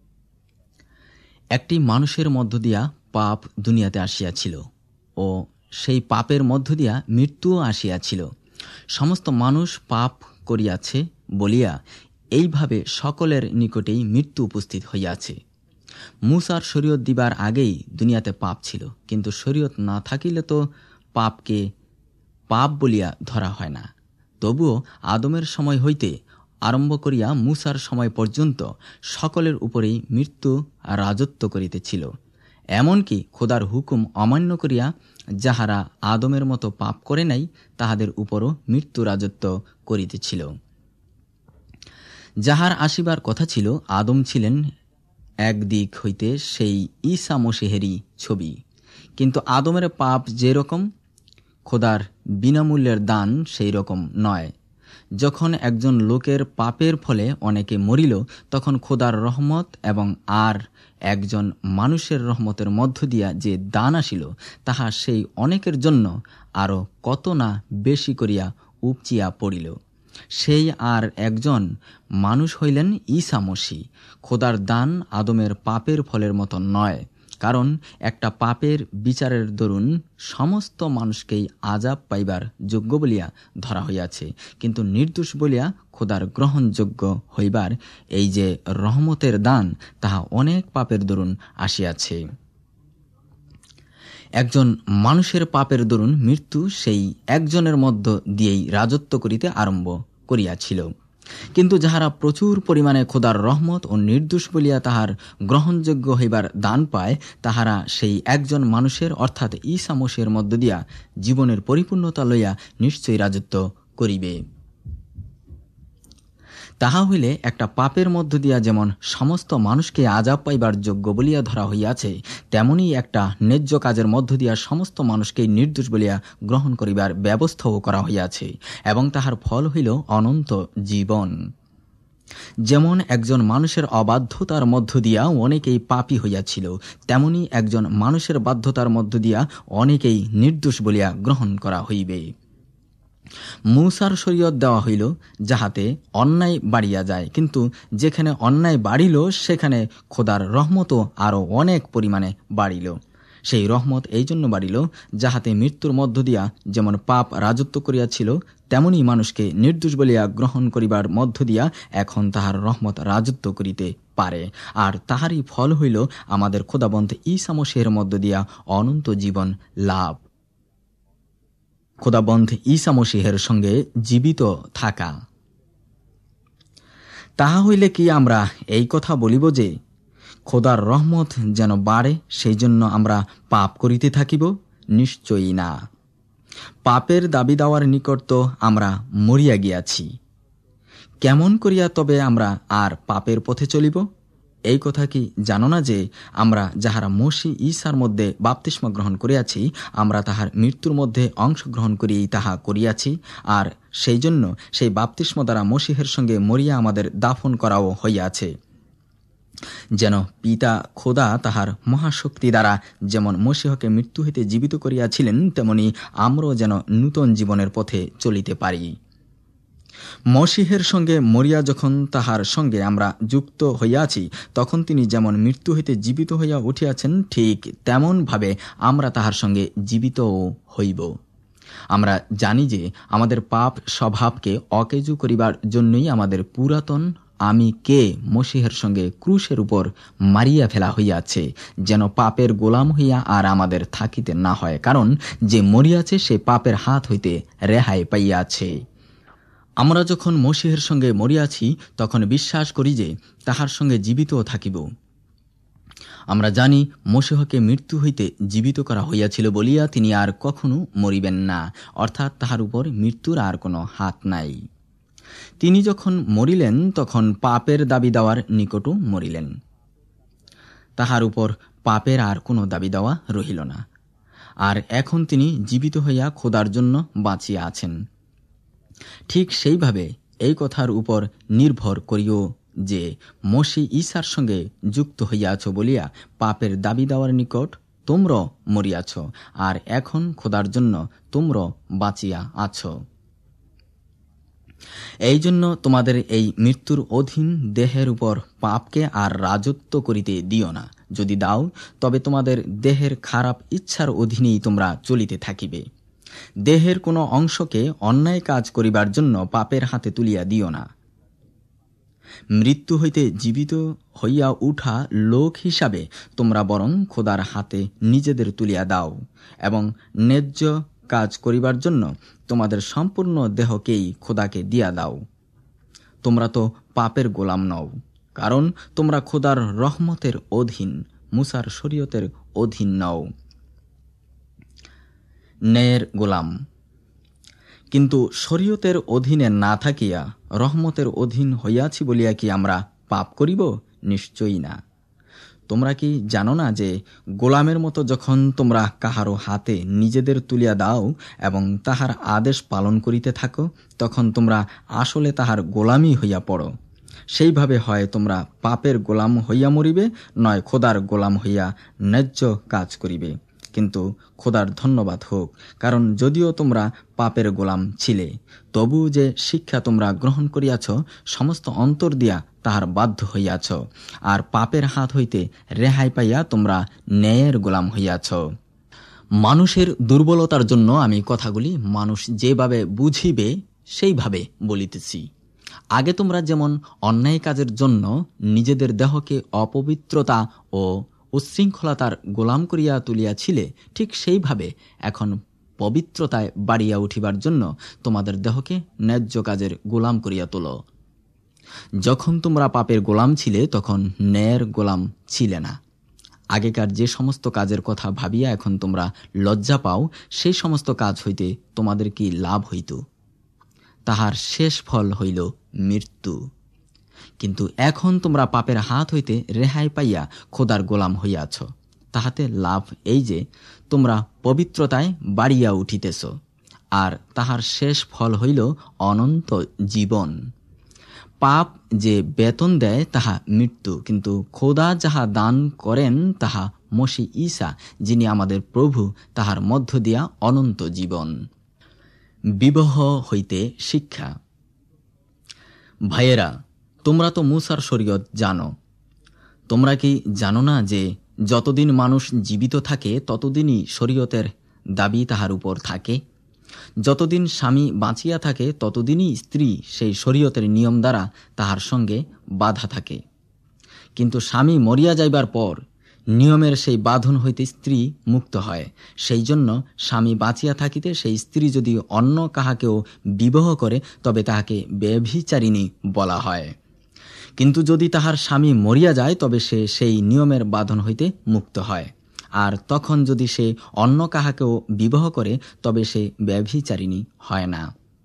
একটি মানুষের মধ্য দিয়া পাপ দুনিয়াতে আসিয়াছিল ও সেই পাপের মধ্য দিয়া মৃত্যুও আসিয়াছিল। সমস্ত মানুষ পাপ করিয়াছে বলিয়া এইভাবে সকলের নিকটেই মৃত্যু উপস্থিত হইয়াছে। মুসার শরীয়ত দিবার আগেই দুনিয়াতে পাপ ছিল, কিন্তু শরীয়ত না থাকিলে তো পাপকে পাপ বলিয়া ধরা হয় না। তবুও আদমের সময় হইতে আরম্ভ করিয়া মুসার সময় পর্যন্ত সকলের উপরেই মৃত্যু রাজত্ব করিতেছিল। এমনকি খোদার হুকুম অমান্য করিয়া যাহারা আদমের মতো পাপ করে নাই, তাহাদের উপরও মৃত্যু রাজত্ব করিতেছিল। যাহার আসিবার কথা ছিল, আদম ছিলেন একদিক হইতে সেই ঈসা মসীহেরই ছবি, কিন্তু আদমের পাপ যেরকম, খোদার বিনামূল্যের দান সেই রকম নয়। যখন একজন লোকের পাপের ফলে অনেকে মরিল, তখন খোদার রহমত এবং আর একজন মানুষের রহমতের মধ্য দিয়া যে দান আসিল, তাহা সেই অনেকের জন্য আরও কত না বেশি করিয়া উপচিয়া পড়িল। সেই আর একজন মানুষ হইলেন ঈসা মসীহ। খোদার দান আদমের পাপের ফলের মতো নয়, কারণ একটা পাপের বিচারের দরুন সমস্ত মানুষকেই আযাব পাইবার যোগ্য বলিয়া ধরা হইয়াছে, কিন্তু নির্দোষ বলিয়া খোদার গ্রহণযোগ্য হইবার এই যে রহমতের দান, তাহা অনেক পাপের দরুন আসিয়াছে। একজন মানুষের পাপের দরুন মৃত্যু সেই একজনের মধ্য দিয়েই রাজত্ব করিতে আরম্ভ করিয়াছিল, কিন্তু যাহারা প্রচুর পরিমাণে খোদার রহমত ও নির্দোষ বলিয়া তাহার গ্রহণযোগ্য হইবার দান পায়, তাহারা সেই একজন মানুষের অর্থাৎ ঈসা মসীহের মধ্য দিয়া জীবনের পরিপূর্ণতা লইয়া নিশ্চয়ই রাজত্ব করিবে। তাহা হইলে একটা পাপের মধ্য দিয়া যেমন সমস্ত মানুষকে আযাব পাইবার যোগ্য বলিয়া ধরা হইয়াছে, তেমনি একটা ন্যায্য কাজের মধ্য দিয়া সমস্ত মানুষকে নির্দোষ বলিয়া গ্রহণ করিবার ব্যবস্থাও করা হইয়াছে, এবং তাহার ফল হইল অনন্ত জীবন। যেমন একজন মানুষের অবাধ্যতার মধ্য দিয়া অনেকেই পাপী হইয়াছিল, তেমনি একজন মানুষের বাধ্যতার মধ্য দিয়া অনেকেই নির্দোষ বলিয়া গ্রহণ করা হইবে। মুসার শরীয়ত দেওয়া হইল যাহাতে অন্যায় বাড়িয়া যায়, কিন্তু যেখানে অন্যায় বাড়িল সেখানে খোদার রহমতও আরও অনেক পরিমাণে বাড়িল। সেই রহমত এই জন্য বাড়িল যাহাতে মৃত্যুর মধ্য দিয়া যেমন পাপ রাজত্ব করিয়াছিল, তেমনি মানুষকে নির্দোষ বলিয়া গ্রহণ করিবার মধ্য দিয়া এখন তাহার রহমত রাজত্ব করিতে পারে। আর তাহারই ফল হইল আমাদের খোদাবন্ধ ঈসা মসীহের মধ্য দিয়া অনন্ত জীবন লাভ। খোদাবন্ধ ঈসা মসীহের সঙ্গে জীবিত থাকা। তাহা হইলে কি আমরা এই কথা বলিব যে খোদার রহমত যেন বাড়ে, সেই জন্য আমরা পাপ করিতে থাকিব? নিশ্চয়ই না। পাপের দাবি দেওয়ার নিকট তো আমরা মরিয়া গিয়াছি। কেমন করিয়া তবে আমরা আর পাপের পথে চলিব? এই কথা কি জানো না যে আমরা যাহারা মসীহ ঈসার মধ্যে বাপ্তিস্ম গ্রহণ করিয়াছি, আমরা তাহার মৃত্যুর মধ্যে অংশগ্রহণ করিয়াই তাহা করিয়াছি, আর সেই জন্য সেই বাপ্তিস্ম দ্বারা মসীহের সঙ্গে মরিয়া আমাদের দাফন করাও হইয়াছে, যেন পিতা খোদা তাহার মহাশক্তি দ্বারা যেমন মসীহকে মৃত্যু হইতে জীবিত করিয়াছিলেন, তেমনি আমরাও যেন নূতন জীবনের পথে চলিতে পারি। মসীহের সঙ্গে মরিয়া যখন তাহার সঙ্গে আমরা যুক্ত হইয়াছি, তখন তিনি যেমন মৃত্যু হইতে জীবিত হইয়া উঠিয়াছেন, ঠিক তেমন ভাবে আমরা তাহার সঙ্গে জীবিতও হইব। আমরা জানি যে আমাদের পাপ স্বভাবকে অকেজু করিবার জন্যই আমাদের পুরাতন আমি কে মসীহের সঙ্গে ক্রুশের উপর মারিয়া ফেলা হইয়াছে, যেন পাপের গোলাম হইয়া আর আমাদের থাকিতে না হয়, কারণ যে মরিয়াছে সে পাপের হাত হইতে রেহাই পাইয়াছে। আমরা যখন মসীহের সঙ্গে মরিয়াছি, তখন বিশ্বাস করি যে তাহার সঙ্গে জীবিত থাকিব। আমরা জানি মসীহকে মৃত্যু হইতে জীবিত করা হইয়াছিল বলিয়া তিনি আর কখনো মরিবেন না, অর্থাৎ তাহার উপর মৃত্যুর আর কোনো হাত নাই। তিনি যখন মরিলেন তখন পাপের দাবি দেওয়ার নিকটও মরিলেন। তাহার উপর পাপের আর কোনো দাবি দেওয়া রহিল না। আর এখন তিনি জীবিত হইয়া খোদার জন্য বাঁচিয়া আছেন। ঠিক সেইভাবে এই কথার উপর নির্ভর করিও যে মসী ঈসার সঙ্গে যুক্ত হইয়াছ বলিয়া পাপের দাবি দেওয়ার নিকট তোমরা মরিয়াছ, আর এখন খোদার জন্য তোমরা বাঁচিয়া আছো। এই জন্য তোমাদের এই মৃত্যুর অধীন দেহের উপর পাপকে আর রাজত্ব করিতে দিও না। যদি দাও, তবে তোমাদের দেহের খারাপ ইচ্ছার অধীনেই তোমরা চলিতে থাকিবে। দেহের কোনো অংশকে অন্যায় কাজ করিবার জন্য পাপের হাতে তুলিয়া দিও না। মৃত্যু হইতে জীবিত হইয়া উঠা লোক হিসাবে তোমরা বরং খোদার হাতে নিজেদের তুলিয়া দাও, এবং ন্যায্য কাজ করিবার জন্য তোমাদের সম্পূর্ণ দেহকেই খোদাকে দিয়া দাও। তোমরা তো পাপের গোলাম নও, কারণ তোমরা খোদার রহমতের অধীন, মুসার শরীয়তের অধীন নও। ন্যায়ের গোলাম। কিন্তু শরীয়তের অধীনে না থাকিয়া রহমতের অধীন হইয়াছি বলিয়া কি আমরা পাপ করিব? নিশ্চয়ই না। তোমরা কি জানো না যে গোলামের মতো যখন তোমরা কাহারও হাতে নিজেদের তুলিয়া দাও এবং তাহার আদেশ পালন করিতে থাকো, তখন তোমরা আসলে তাহার গোলামই হইয়া পড়ো। সেইভাবে হয় তোমরা পাপের গোলাম হইয়া মরিবে, নয় খোদার গোলাম হইয়া ন্যায্য কাজ করিবে। কিন্তু খোদার ধন্যবাদ হোক, কারণ যদিও তোমরা পাপের গোলাম ছিলে, তবু যে শিক্ষা তোমরা গ্রহণ করিয়াছ, সমস্ত অন্তর দিয়া তাহার বাধ্য হইয়াছ, আর পাপের হাত হইতে রেহাই পাইয়া তোমরা ন্যায়ের গোলাম হইয়াছ। মানুষের দুর্বলতার জন্য আমি কথাগুলি মানুষ যেভাবে বুঝিবে সেইভাবে বলিতেছি। আগে তোমরা যেমন অন্যায় কাজের জন্য নিজেদের দেহকে অপবিত্রতা ও উচ্ছৃঙ্খলতার গোলাম করিয়া তুলিয়াছিলে, ঠিক সেইভাবে এখন পবিত্রতায় বাড়িয়া উঠিবার জন্য তোমাদের দেহকে ন্যায্য কাজের গোলাম করিয়া তোলো। যখন তোমরা পাপের গোলাম ছিলে, তখন ন্যায়ের গোলাম ছিলে না। আগেকার যে সমস্ত কাজের কথা ভাবিয়া এখন তোমরা লজ্জা পাও, সেই সমস্ত কাজ হইতে তোমাদের কি লাভ হইত? তাহার শেষ ফল হইল মৃত্যু। কিন্তু এখন তোমরা পাপের হাত হইতে রেহাই পাইয়া খোদার গোলাম হইয়াছ। তাহাতে লাভ এই যে তোমরা পবিত্রতায় বাড়িয়া উঠিতেছ, আর তাহার শেষ ফল হইল অনন্ত জীবন। পাপ যে বেতন দেয় তাহা মৃত্যু, কিন্তু খোদা যাহা দান করেন তাহা মসী ঈসা, যিনি আমাদের প্রভু, তাহার মধ্য দিয়া অনন্ত জীবন। বিবাহ হইতে শিক্ষা। ভাইয়েরা, তোমরা তো মুসার শরীয়ত জানো। তোমরা কি জানো না যে যতদিন মানুষ জীবিত থাকে ততদিনই শরীয়তের দাবি তাহার উপর থাকে? যতদিন স্বামী বাঁচিয়া থাকে ততদিনই স্ত্রী সেই শরীয়তের নিয়ম দ্বারা তাহার সঙ্গে বাধা থাকে। কিন্তু স্বামী মরিয়া যাইবার পর নিয়মের সেই বাঁধন হইতে স্ত্রী মুক্ত হয়। সেই জন্য স্বামী বাঁচিয়া থাকিতে সেই স্ত্রী যদি অন্য কাহাকেও বিবাহ করে, তবে তাহাকে ব্যভিচারিণী বলা হয়। কিন্তু যদি তাহার স্বামী মরিয়া যায়, তবে সে সেই নিয়মের বাঁধন হইতে মুক্ত হয়। আর তখন যদি সে অন্য কাহাকেও বিবাহ করে, তবে সে ব্যভিচারিণী হয় না।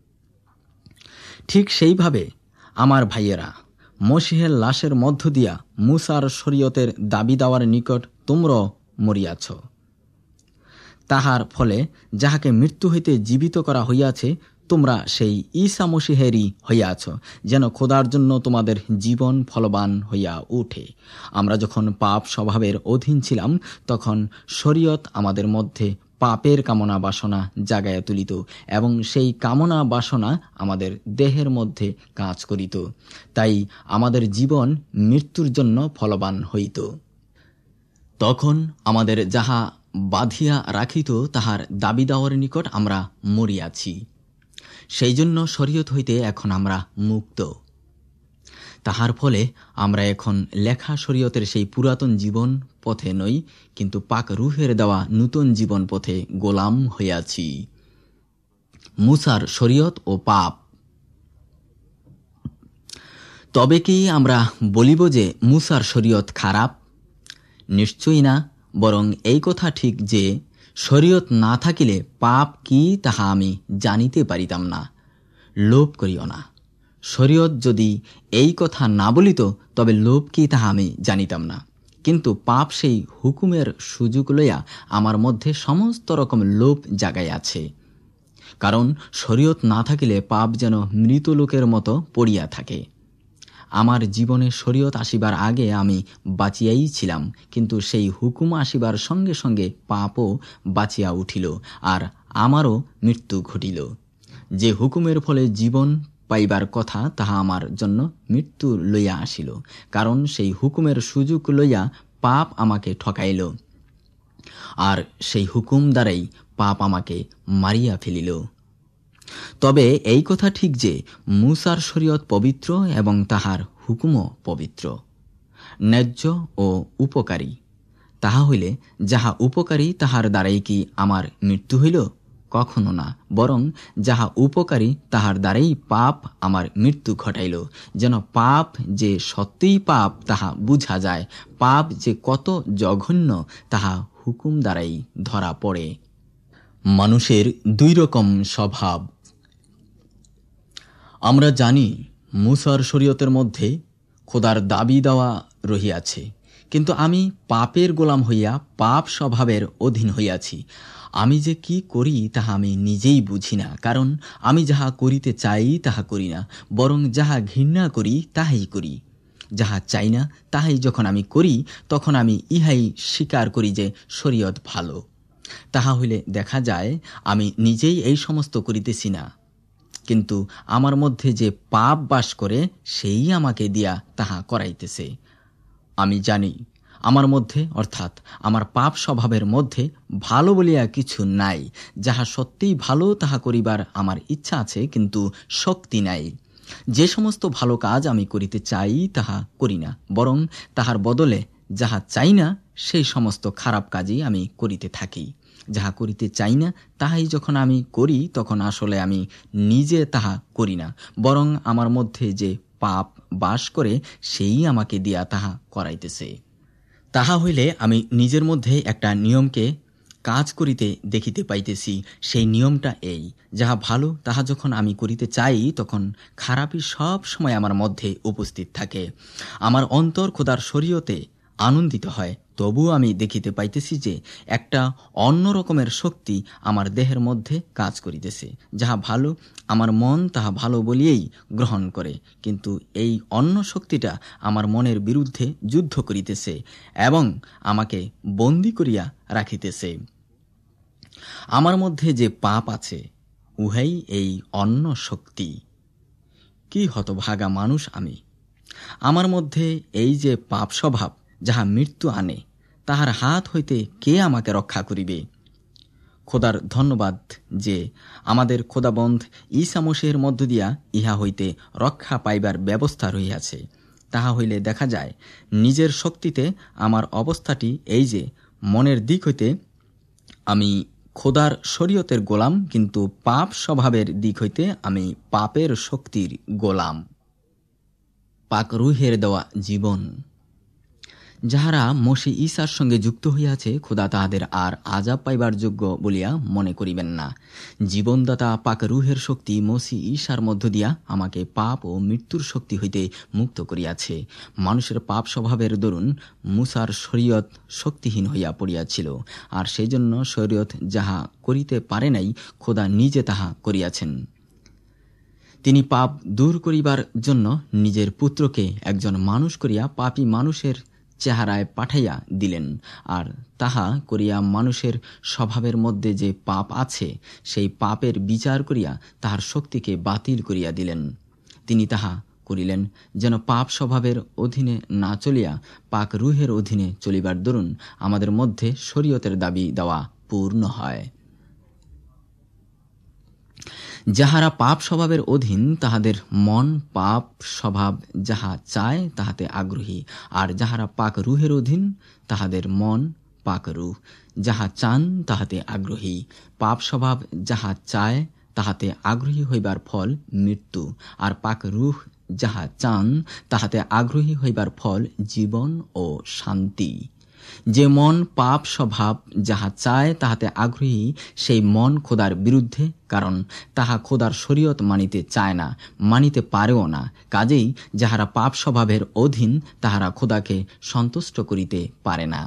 ঠিক সেইভাবে আমার ভাইয়েরা, মসীহের লাশের মধ্য দিয়া মুসার শরীয়তের দাবি দেওয়ার নিকট তোমরা মরিয়াছ। তাহার ফলে যাহাকে মৃত্যু হইতে জীবিত করা হইয়াছে, তোমরা সেই ঈসা মসীহেরই হইয়াছ, যেন খোদার জন্য তোমাদের জীবন ফলবান হইয়া উঠে। আমরা যখন পাপ স্বভাবের অধীন ছিলাম, তখন শরীয়ত আমাদের মধ্যে পাপের কামনা বাসনা জাগাইয়া তুলিত, এবং সেই কামনা বাসনা আমাদের দেহের মধ্যে কাজ করিত। তাই আমাদের জীবন মৃত্যুর জন্য ফলবান হইত। তখন আমাদের যাহা বাঁধিয়া রাখিত তাহার দাবি দেওয়ার নিকট আমরা মরিয়াছি। সেই জন্য শরীয়ত হইতে এখন আমরা মুক্ত। তাহার ফলে আমরা এখন লেখা শরীয়তের সেই পুরাতন জীবন পথে নই, কিন্তু পাক রুহের দেওয়া নূতন জীবন পথে গোলাম হইয়াছি। মুসার শরীয়ত ও পাপ। তবে কি আমরা বলিব যে মুসার শরীয়ত খারাপ? নিশ্চয়ই না, বরং এই কথা ঠিক যে শরীয়ত না থাকিলে পাপ কি তাহা আমি জানিতে পারিতাম না। লোভ করিও না। শরীয়ত যদি এই কথা না বলিত তবে লোভ কি তাহা আমি জানিতাম না। কিন্তু পাপ সেই হুকুমের সুযোগ লইয়া আমার মধ্যে সমস্ত রকম লোভ জাগাইয়াছে। কারণ শরীয়ত না থাকিলে পাপ যেন মৃত লোকের মতো পড়িয়া থাকে। আমার জীবনে শরীয়ত আসিবার আগে আমি বাঁচিয়াই ছিলাম, কিন্তু সেই হুকুম আসিবার সঙ্গে সঙ্গে পাপও বাঁচিয়া উঠিল, আর আমারও মৃত্যু ঘটিল। যে হুকুমের ফলে জীবন পাইবার কথা তাহা আমার জন্য মৃত্যু লইয়া আসিল, কারণ সেই হুকুমের সুযোগ লইয়া পাপ আমাকে ঠকাইল, আর সেই হুকুম দ্বারাই পাপ আমাকে মারিয়া ফেলিল। তবে এই কথা ঠিক যে মুসার শরীয়ত পবিত্র এবং তাহার হুকুমও পবিত্র, ন্যায্য ও উপকারী। তাহা হইলে যাহা উপকারী তাহার দ্বারাই কি আমার মৃত্যু হইল? কখনো না, বরং যাহা উপকারী তাহার দ্বারাই পাপ আমার মৃত্যু ঘটাইল, যেন পাপ যে সত্যিই পাপ তাহা বুঝা যায়, পাপ যে কত জঘন্য তাহা হুকুম দ্বারাই ধরা পড়ে। মানুষের দুই রকম স্বভাব। আমরা জানি মুসার শরীয়তের মধ্যে খোদার দাবি দেওয়া রহিয়াছে, কিন্তু আমি পাপের গোলাম হইয়া পাপ স্বভাবের অধীন হইয়াছি। আমি যে কি করি তাহা আমি নিজেই বুঝি না, কারণ আমি যাহা করিতে চাই তাহা করি না, বরং যাহা ঘৃণা করি তাহাই করি। যাহা চাই না তাহাই যখন আমি করি, তখন আমি ইহাই স্বীকার করি যে শরীয়ত ভালো। তাহা হইলে দেখা যায় আমি নিজেই এই সমস্ত করিতেছি না, কিন্তু আমার মধ্যে যে পাপ বাস করে সেই আমাকে দিয়া তাহা করাইতেছে। আমি জানি আমার মধ্যে, অর্থাৎ আমার পাপ স্বভাবের মধ্যে ভালো বলিয়া কিছু নাই। যাহা সত্যিই ভালো তাহা করিবার আমার ইচ্ছা আছে, কিন্তু শক্তি নাই। যে সমস্ত ভালো কাজ আমি করিতে চাই তাহা করি না, বরং তাহার বদলে যাহা চাই না সেই সমস্ত খারাপ কাজই আমি করিতে থাকি। যাহা করিতে চাই না তাহাই যখন আমি করি, তখন আসলে আমি নিজে তাহা করি না, বরং আমার মধ্যে যে পাপ বাস করে সেই আমাকে দিয়া তাহা করাইতেছে। তাহা হইলে আমি নিজের মধ্যে একটা নিয়মকে কাজ করিতে দেখিতে পাইতেছি। সেই নিয়মটা এই, যাহা ভালো তাহা যখন আমি করিতে চাই, তখন খারাপই সব সময় আমার মধ্যে উপস্থিত থাকে। আমার অন্তর খোদার শরীয়তে আনন্দিত হয়, তবুও আমি দেখিতে পাইতেছি যে একটা অন্য রকমের শক্তি আমার দেহের মধ্যে কাজ করিতেছে। যাহা ভালো আমার মন তাহা ভালো বলিয়েই গ্রহণ করে, কিন্তু এই অন্য শক্তিটা আমার মনের বিরুদ্ধে যুদ্ধ করিতেছে এবং আমাকে বন্দী করিয়া রাখিতেছে। আমার মধ্যে যে পাপ আছে উহাই এই অন্য শক্তি। কি হতভাগা মানুষ আমি! আমার মধ্যে এই যে পাপ স্বভাব যাহা মৃত্যু আনে, তাহার হাত হইতে কে আমাকে রক্ষা করিবে? খোদার ধন্যবাদ যে আমাদের খোদাবন্ধ ঈসা মসীহের মধ্য দিয়া ইহা হইতে রক্ষা পাইবার ব্যবস্থা রহিয়াছে। তাহা হইলে দেখা যায় নিজের শক্তিতে আমার অবস্থাটি এই যে, মনের দিক হইতে আমি খোদার শরীয়তের গোলাম, কিন্তু পাপ স্বভাবের দিক হইতে আমি পাপের শক্তির গোলাম। পাক রুহের দেওয়া জীবন। যাহারা মসী ঈসার সঙ্গে যুক্ত হইয়াছে, খোদা তাহাদের আর আযাব পাইবার যোগ্য বলিয়া মনে করিবেন না। জীবনদাতা পাক রুহের শক্তি মসী ঈসার মধ্য দিয়া আমাকে পাপ ও মৃত্যুর শক্তি হইতে মুক্ত করিয়াছে। মানুষের পাপ স্বভাবের দরুন মুসার শরীয়ত শক্তিহীন হইয়া পড়িয়াছিল, আর সেই জন্য শরীয়ত যাহা করিতে পারে নাই, খোদা নিজে তাহা করিয়াছেন। তিনি পাপ দূর করিবার জন্য নিজের পুত্রকে একজন মানুষ করিয়া পাপী মানুষের চেহারায় পাঠাইয়া দিলেন, আর তাহা করিয়া মানুষের স্বভাবের মধ্যে যে পাপ আছে সেই পাপের বিচার করিয়া তাহার শক্তিকে বাতিল করিয়া দিলেন। তিনি তাহা করিলেন যেন পাপ স্বভাবের অধীনে না চলিয়া পাক রুহের অধীনে চলিবার দরুন আমাদের মধ্যে শরীয়তের দাবি দেওয়া পূর্ণ হয়। যাহারা পাপ স্বভাবের অধীন, তাহাদের মন পাপ স্বভাব যাহা চায় তাহাতে আগ্রহী, আর যাহারা পাক রুহের অধীন, তাহাদের মন পাক রুহ যাহা চান তাহাতে আগ্রহী। পাপ স্বভাব যাহা চায় তাহাতে আগ্রহী হইবার ফল মৃত্যু, আর পাক রুহ যাহা চান তাহাতে আগ্রহী হইবার ফল জীবন ও শান্তি। যে মন পাপ স্বভাব যাহা চায় তাহাতে আগ্রহী, সেই মন খোদার বিরুদ্ধে, কারণ তাহা খোদার শরীয়ত মানিতে চায় না, মানিতে পারেও না। কাজেই যাহারা পাপ স্বভাবের অধীন, তাহারা খোদাকে সন্তুষ্ট করিতে পারে না।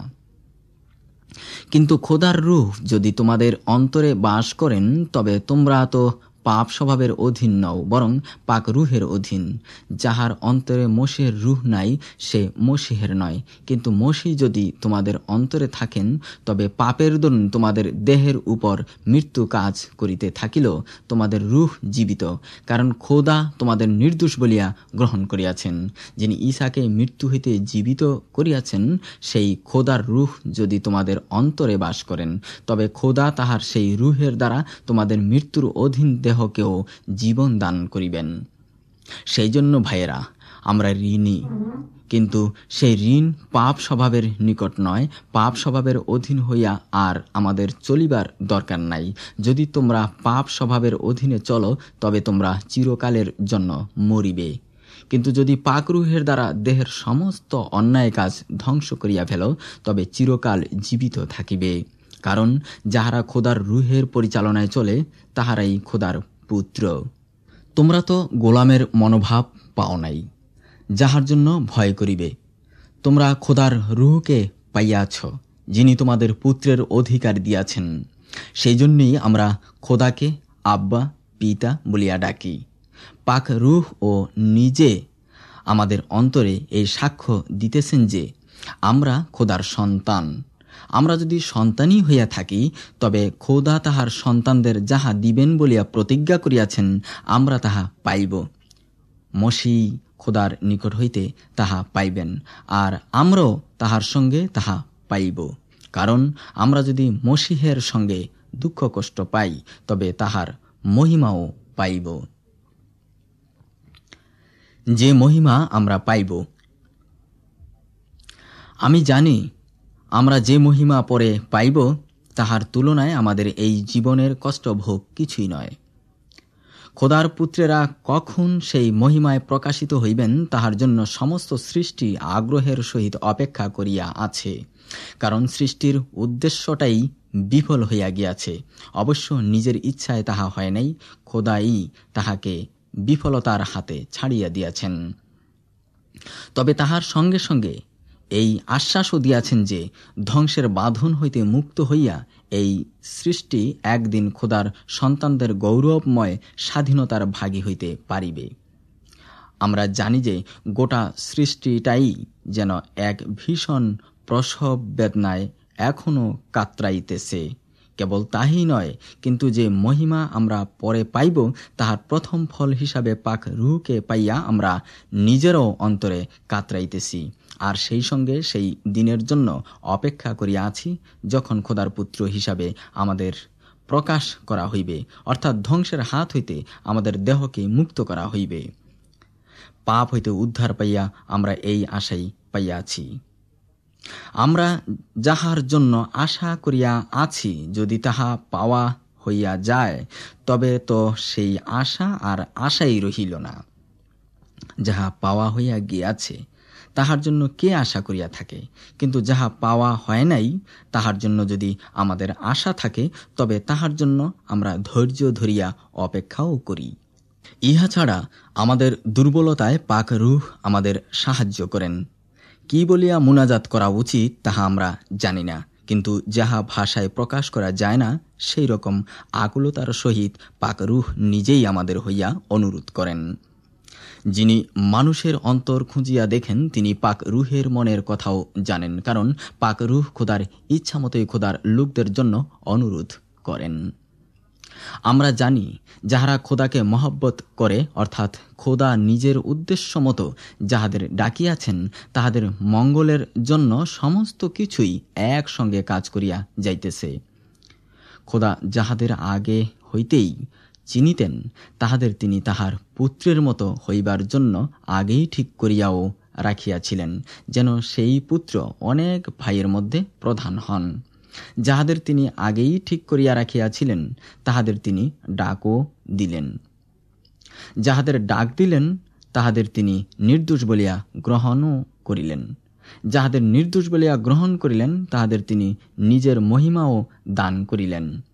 কিন্তু খোদার রূহ যদি তোমাদের অন্তরে বাস করেন, তবে তোমরা তো পাপ স্বভাবের অধীন নও, বরং পাক রুহের অধীন। যাহার অন্তরে মসিহের রূহ নাই, সে মসিহের নয়। কিন্তু মসিহ যদি তোমাদের অন্তরে থাকেন, তবে পাপের দরুন তোমাদের দেহের উপর মৃত্যু কাজ করিতে থাকিল, তোমাদের রূহ জীবিত। কারণ খোদা তোমাদের নির্দোষ বলিয়া গ্রহণ করিয়াছেন। যিনি ঈসাকে মৃত্যু হইতে জীবিত করিয়াছেন, সেই খোদার রূহ যদি তোমাদের অন্তরে বাস করেন, তবে খোদা তাহার সেই রূহের দ্বারা তোমাদের মৃত্যুর অধীন দেহ কেও জীবন দান করিবেন। সেই জন্য ভাইয়েরা, আমরা ঋণী, কিন্তু সেই ঋণ পাপ স্বভাবের নিকট নয়। পাপ স্বভাবের অধীন হইয়া আর আমাদের চলিবার দরকার নাই। যদি তোমরা পাপ স্বভাবের অধীনে চলো, তবে তোমরা চিরকালের জন্য মরিবে। কিন্তু যদি পাক রুহের দ্বারা দেহের সমস্ত অন্যায় কাজ ধ্বংস করিয়া ফেলো, তবে চিরকাল জীবিত থাকিবে। কারণ যাহারা খোদার রুহের পরিচালনায় চলে, তাহারাই খোদার পুত্র। তোমরা তো গোলামের মনোভাব পাও নাই, যাহার জন্য ভয় করিবে। তোমরা খোদার রুহকে পাইয়াছ, যিনি তোমাদের পুত্রের অধিকার দিয়াছেন। সেই জন্যই আমরা খোদাকে আব্বা, পিতা বলিয়া ডাকি। পাক রুহ ও নিজে আমাদের অন্তরে এই সাক্ষ্য দিতেছেন যে আমরা খোদার সন্তান। আমরা যদি সন্তানই হইয়া থাকি, তবে খোদা তাহার সন্তানদের যাহা দিবেন বলিয়া প্রতিজ্ঞা করিয়াছেন, আমরা তাহা পাইব। মসিহ খোদার নিকট হইতে তাহা পাইবেন, আর আমরাও তাহার সঙ্গে তাহা পাইব। কারণ আমরা যদি মসিহের সঙ্গে দুঃখ কষ্ট পাই, তবে তাহার মহিমাও পাইব। যে মহিমা আমরা পাইব, আমি জানি আমরা যে মহিমা পরে পাইব, তাহার তুলনায় আমাদের এই জীবনের কষ্টভোগ কিছুই নয়। খোদার পুত্রেরা কখন সেই মহিমায় প্রকাশিত হইবেন, তাহার জন্য সমস্ত সৃষ্টি আগ্রহের সহিত অপেক্ষা করিয়া আছে। কারণ সৃষ্টির উদ্দেশ্যটাই বিফল হইয়া গিয়াছে। অবশ্য নিজের ইচ্ছায় তাহা হয় নাই, খোদাই তাহাকে বিফলতার হাতে ছাড়িয়া দিয়াছেন। তবে তাহার সঙ্গে সঙ্গে এই আশ্বাসও দিয়াছেন যে ধ্বংসের বাঁধন হইতে মুক্ত হইয়া এই সৃষ্টি একদিন খোদার সন্তানদের গৌরবময় স্বাধীনতার ভাগী হইতে পারিবে। আমরা জানি যে গোটা সৃষ্টিটাই যেন এক ভীষণ প্রসব বেদনায় এখনো কাতরাইতেছে। কেবল তাই নয়, কিন্তু যে মহিমা আমরা পরে পাইব, তাহার প্রথম ফল হিসাবে পাক রূহকে পাইয়া আমরা নিজেরও অন্তরে কাতরাইতেছি। আর সেই সঙ্গে সেই দিনের জন্য অপেক্ষা করিয়া আছি, যখন খোদার পুত্র হিসাবে আমাদের প্রকাশ করা হইবে, অর্থাৎ ধ্বংসের হাত হইতে আমাদের দেহকে মুক্ত করা হইবে। পাপ হইতে উদ্ধার পাইয়া আমরা এই আশাই পাইয়াছি। আমরা যাহার জন্য আশা করিয়া আছি, যদি তাহা পাওয়া হইয়া যায়, তবে তো সেই আশা আর আশাই রহিল না। যাহা পাওয়া হইয়া গিয়াছে, তাহার জন্য কে আশা করিয়া থাকে? কিন্তু যাহা পাওয়া হয় নাই, তাহার জন্য যদি আমাদের আশা থাকে, তবে তাহার জন্য আমরা ধৈর্য ধরিয়া অপেক্ষাও করি। ইহা ছাড়া আমাদের দুর্বলতায় পাক রূহ আমাদের সাহায্য করেন। কি বলিয়া মুনাজাত করা উচিত তাহা আমরা জানি না, কিন্তু যাহা ভাষায় প্রকাশ করা যায় না, সেই রকম আকুলতার সহিত পাক রূহ নিজেই আমাদের হইয়া অনুরোধ করেন। যিনি মানুষের অন্তর খুঁজিয়া দেখেন, তিনি পাক রূহের মনের কথাও জানেন, কারণ পাক রূহ খোদার ইচ্ছা মতোই খোদার লোকদের জন্য অনুরোধ করেন। আমরা জানি যাহারা খোদাকে মহব্বত করে, অর্থাৎ খোদা নিজের উদ্দেশ্য মতো যাহাদের ডাকিয়াছেন, তাহাদের মঙ্গলের জন্য সমস্ত কিছুই একসঙ্গে কাজ করিয়া যাইতেছে। খোদা যাহাদের আগে হইতেই চিনিতেন, তাহাদের তিনি তাহার পুত্রের মতো হইবার জন্য আগেই ঠিক করিয়াও রাখিয়াছিলেন, যেন সেই পুত্র অনেক ভাইয়ের মধ্যে প্রধান হন। যাহাদের তিনি আগেই ঠিক করিয়া রাখিয়াছিলেন, তাহাদের তিনি ডাকও দিলেন। যাহাদের ডাক দিলেন, তাহাদের তিনি নির্দোষ বলিয়া গ্রহণও করিলেন। যাহাদের নির্দোষ বলিয়া গ্রহণ করিলেন, তাহাদের তিনি নিজের মহিমাও দান করিলেন।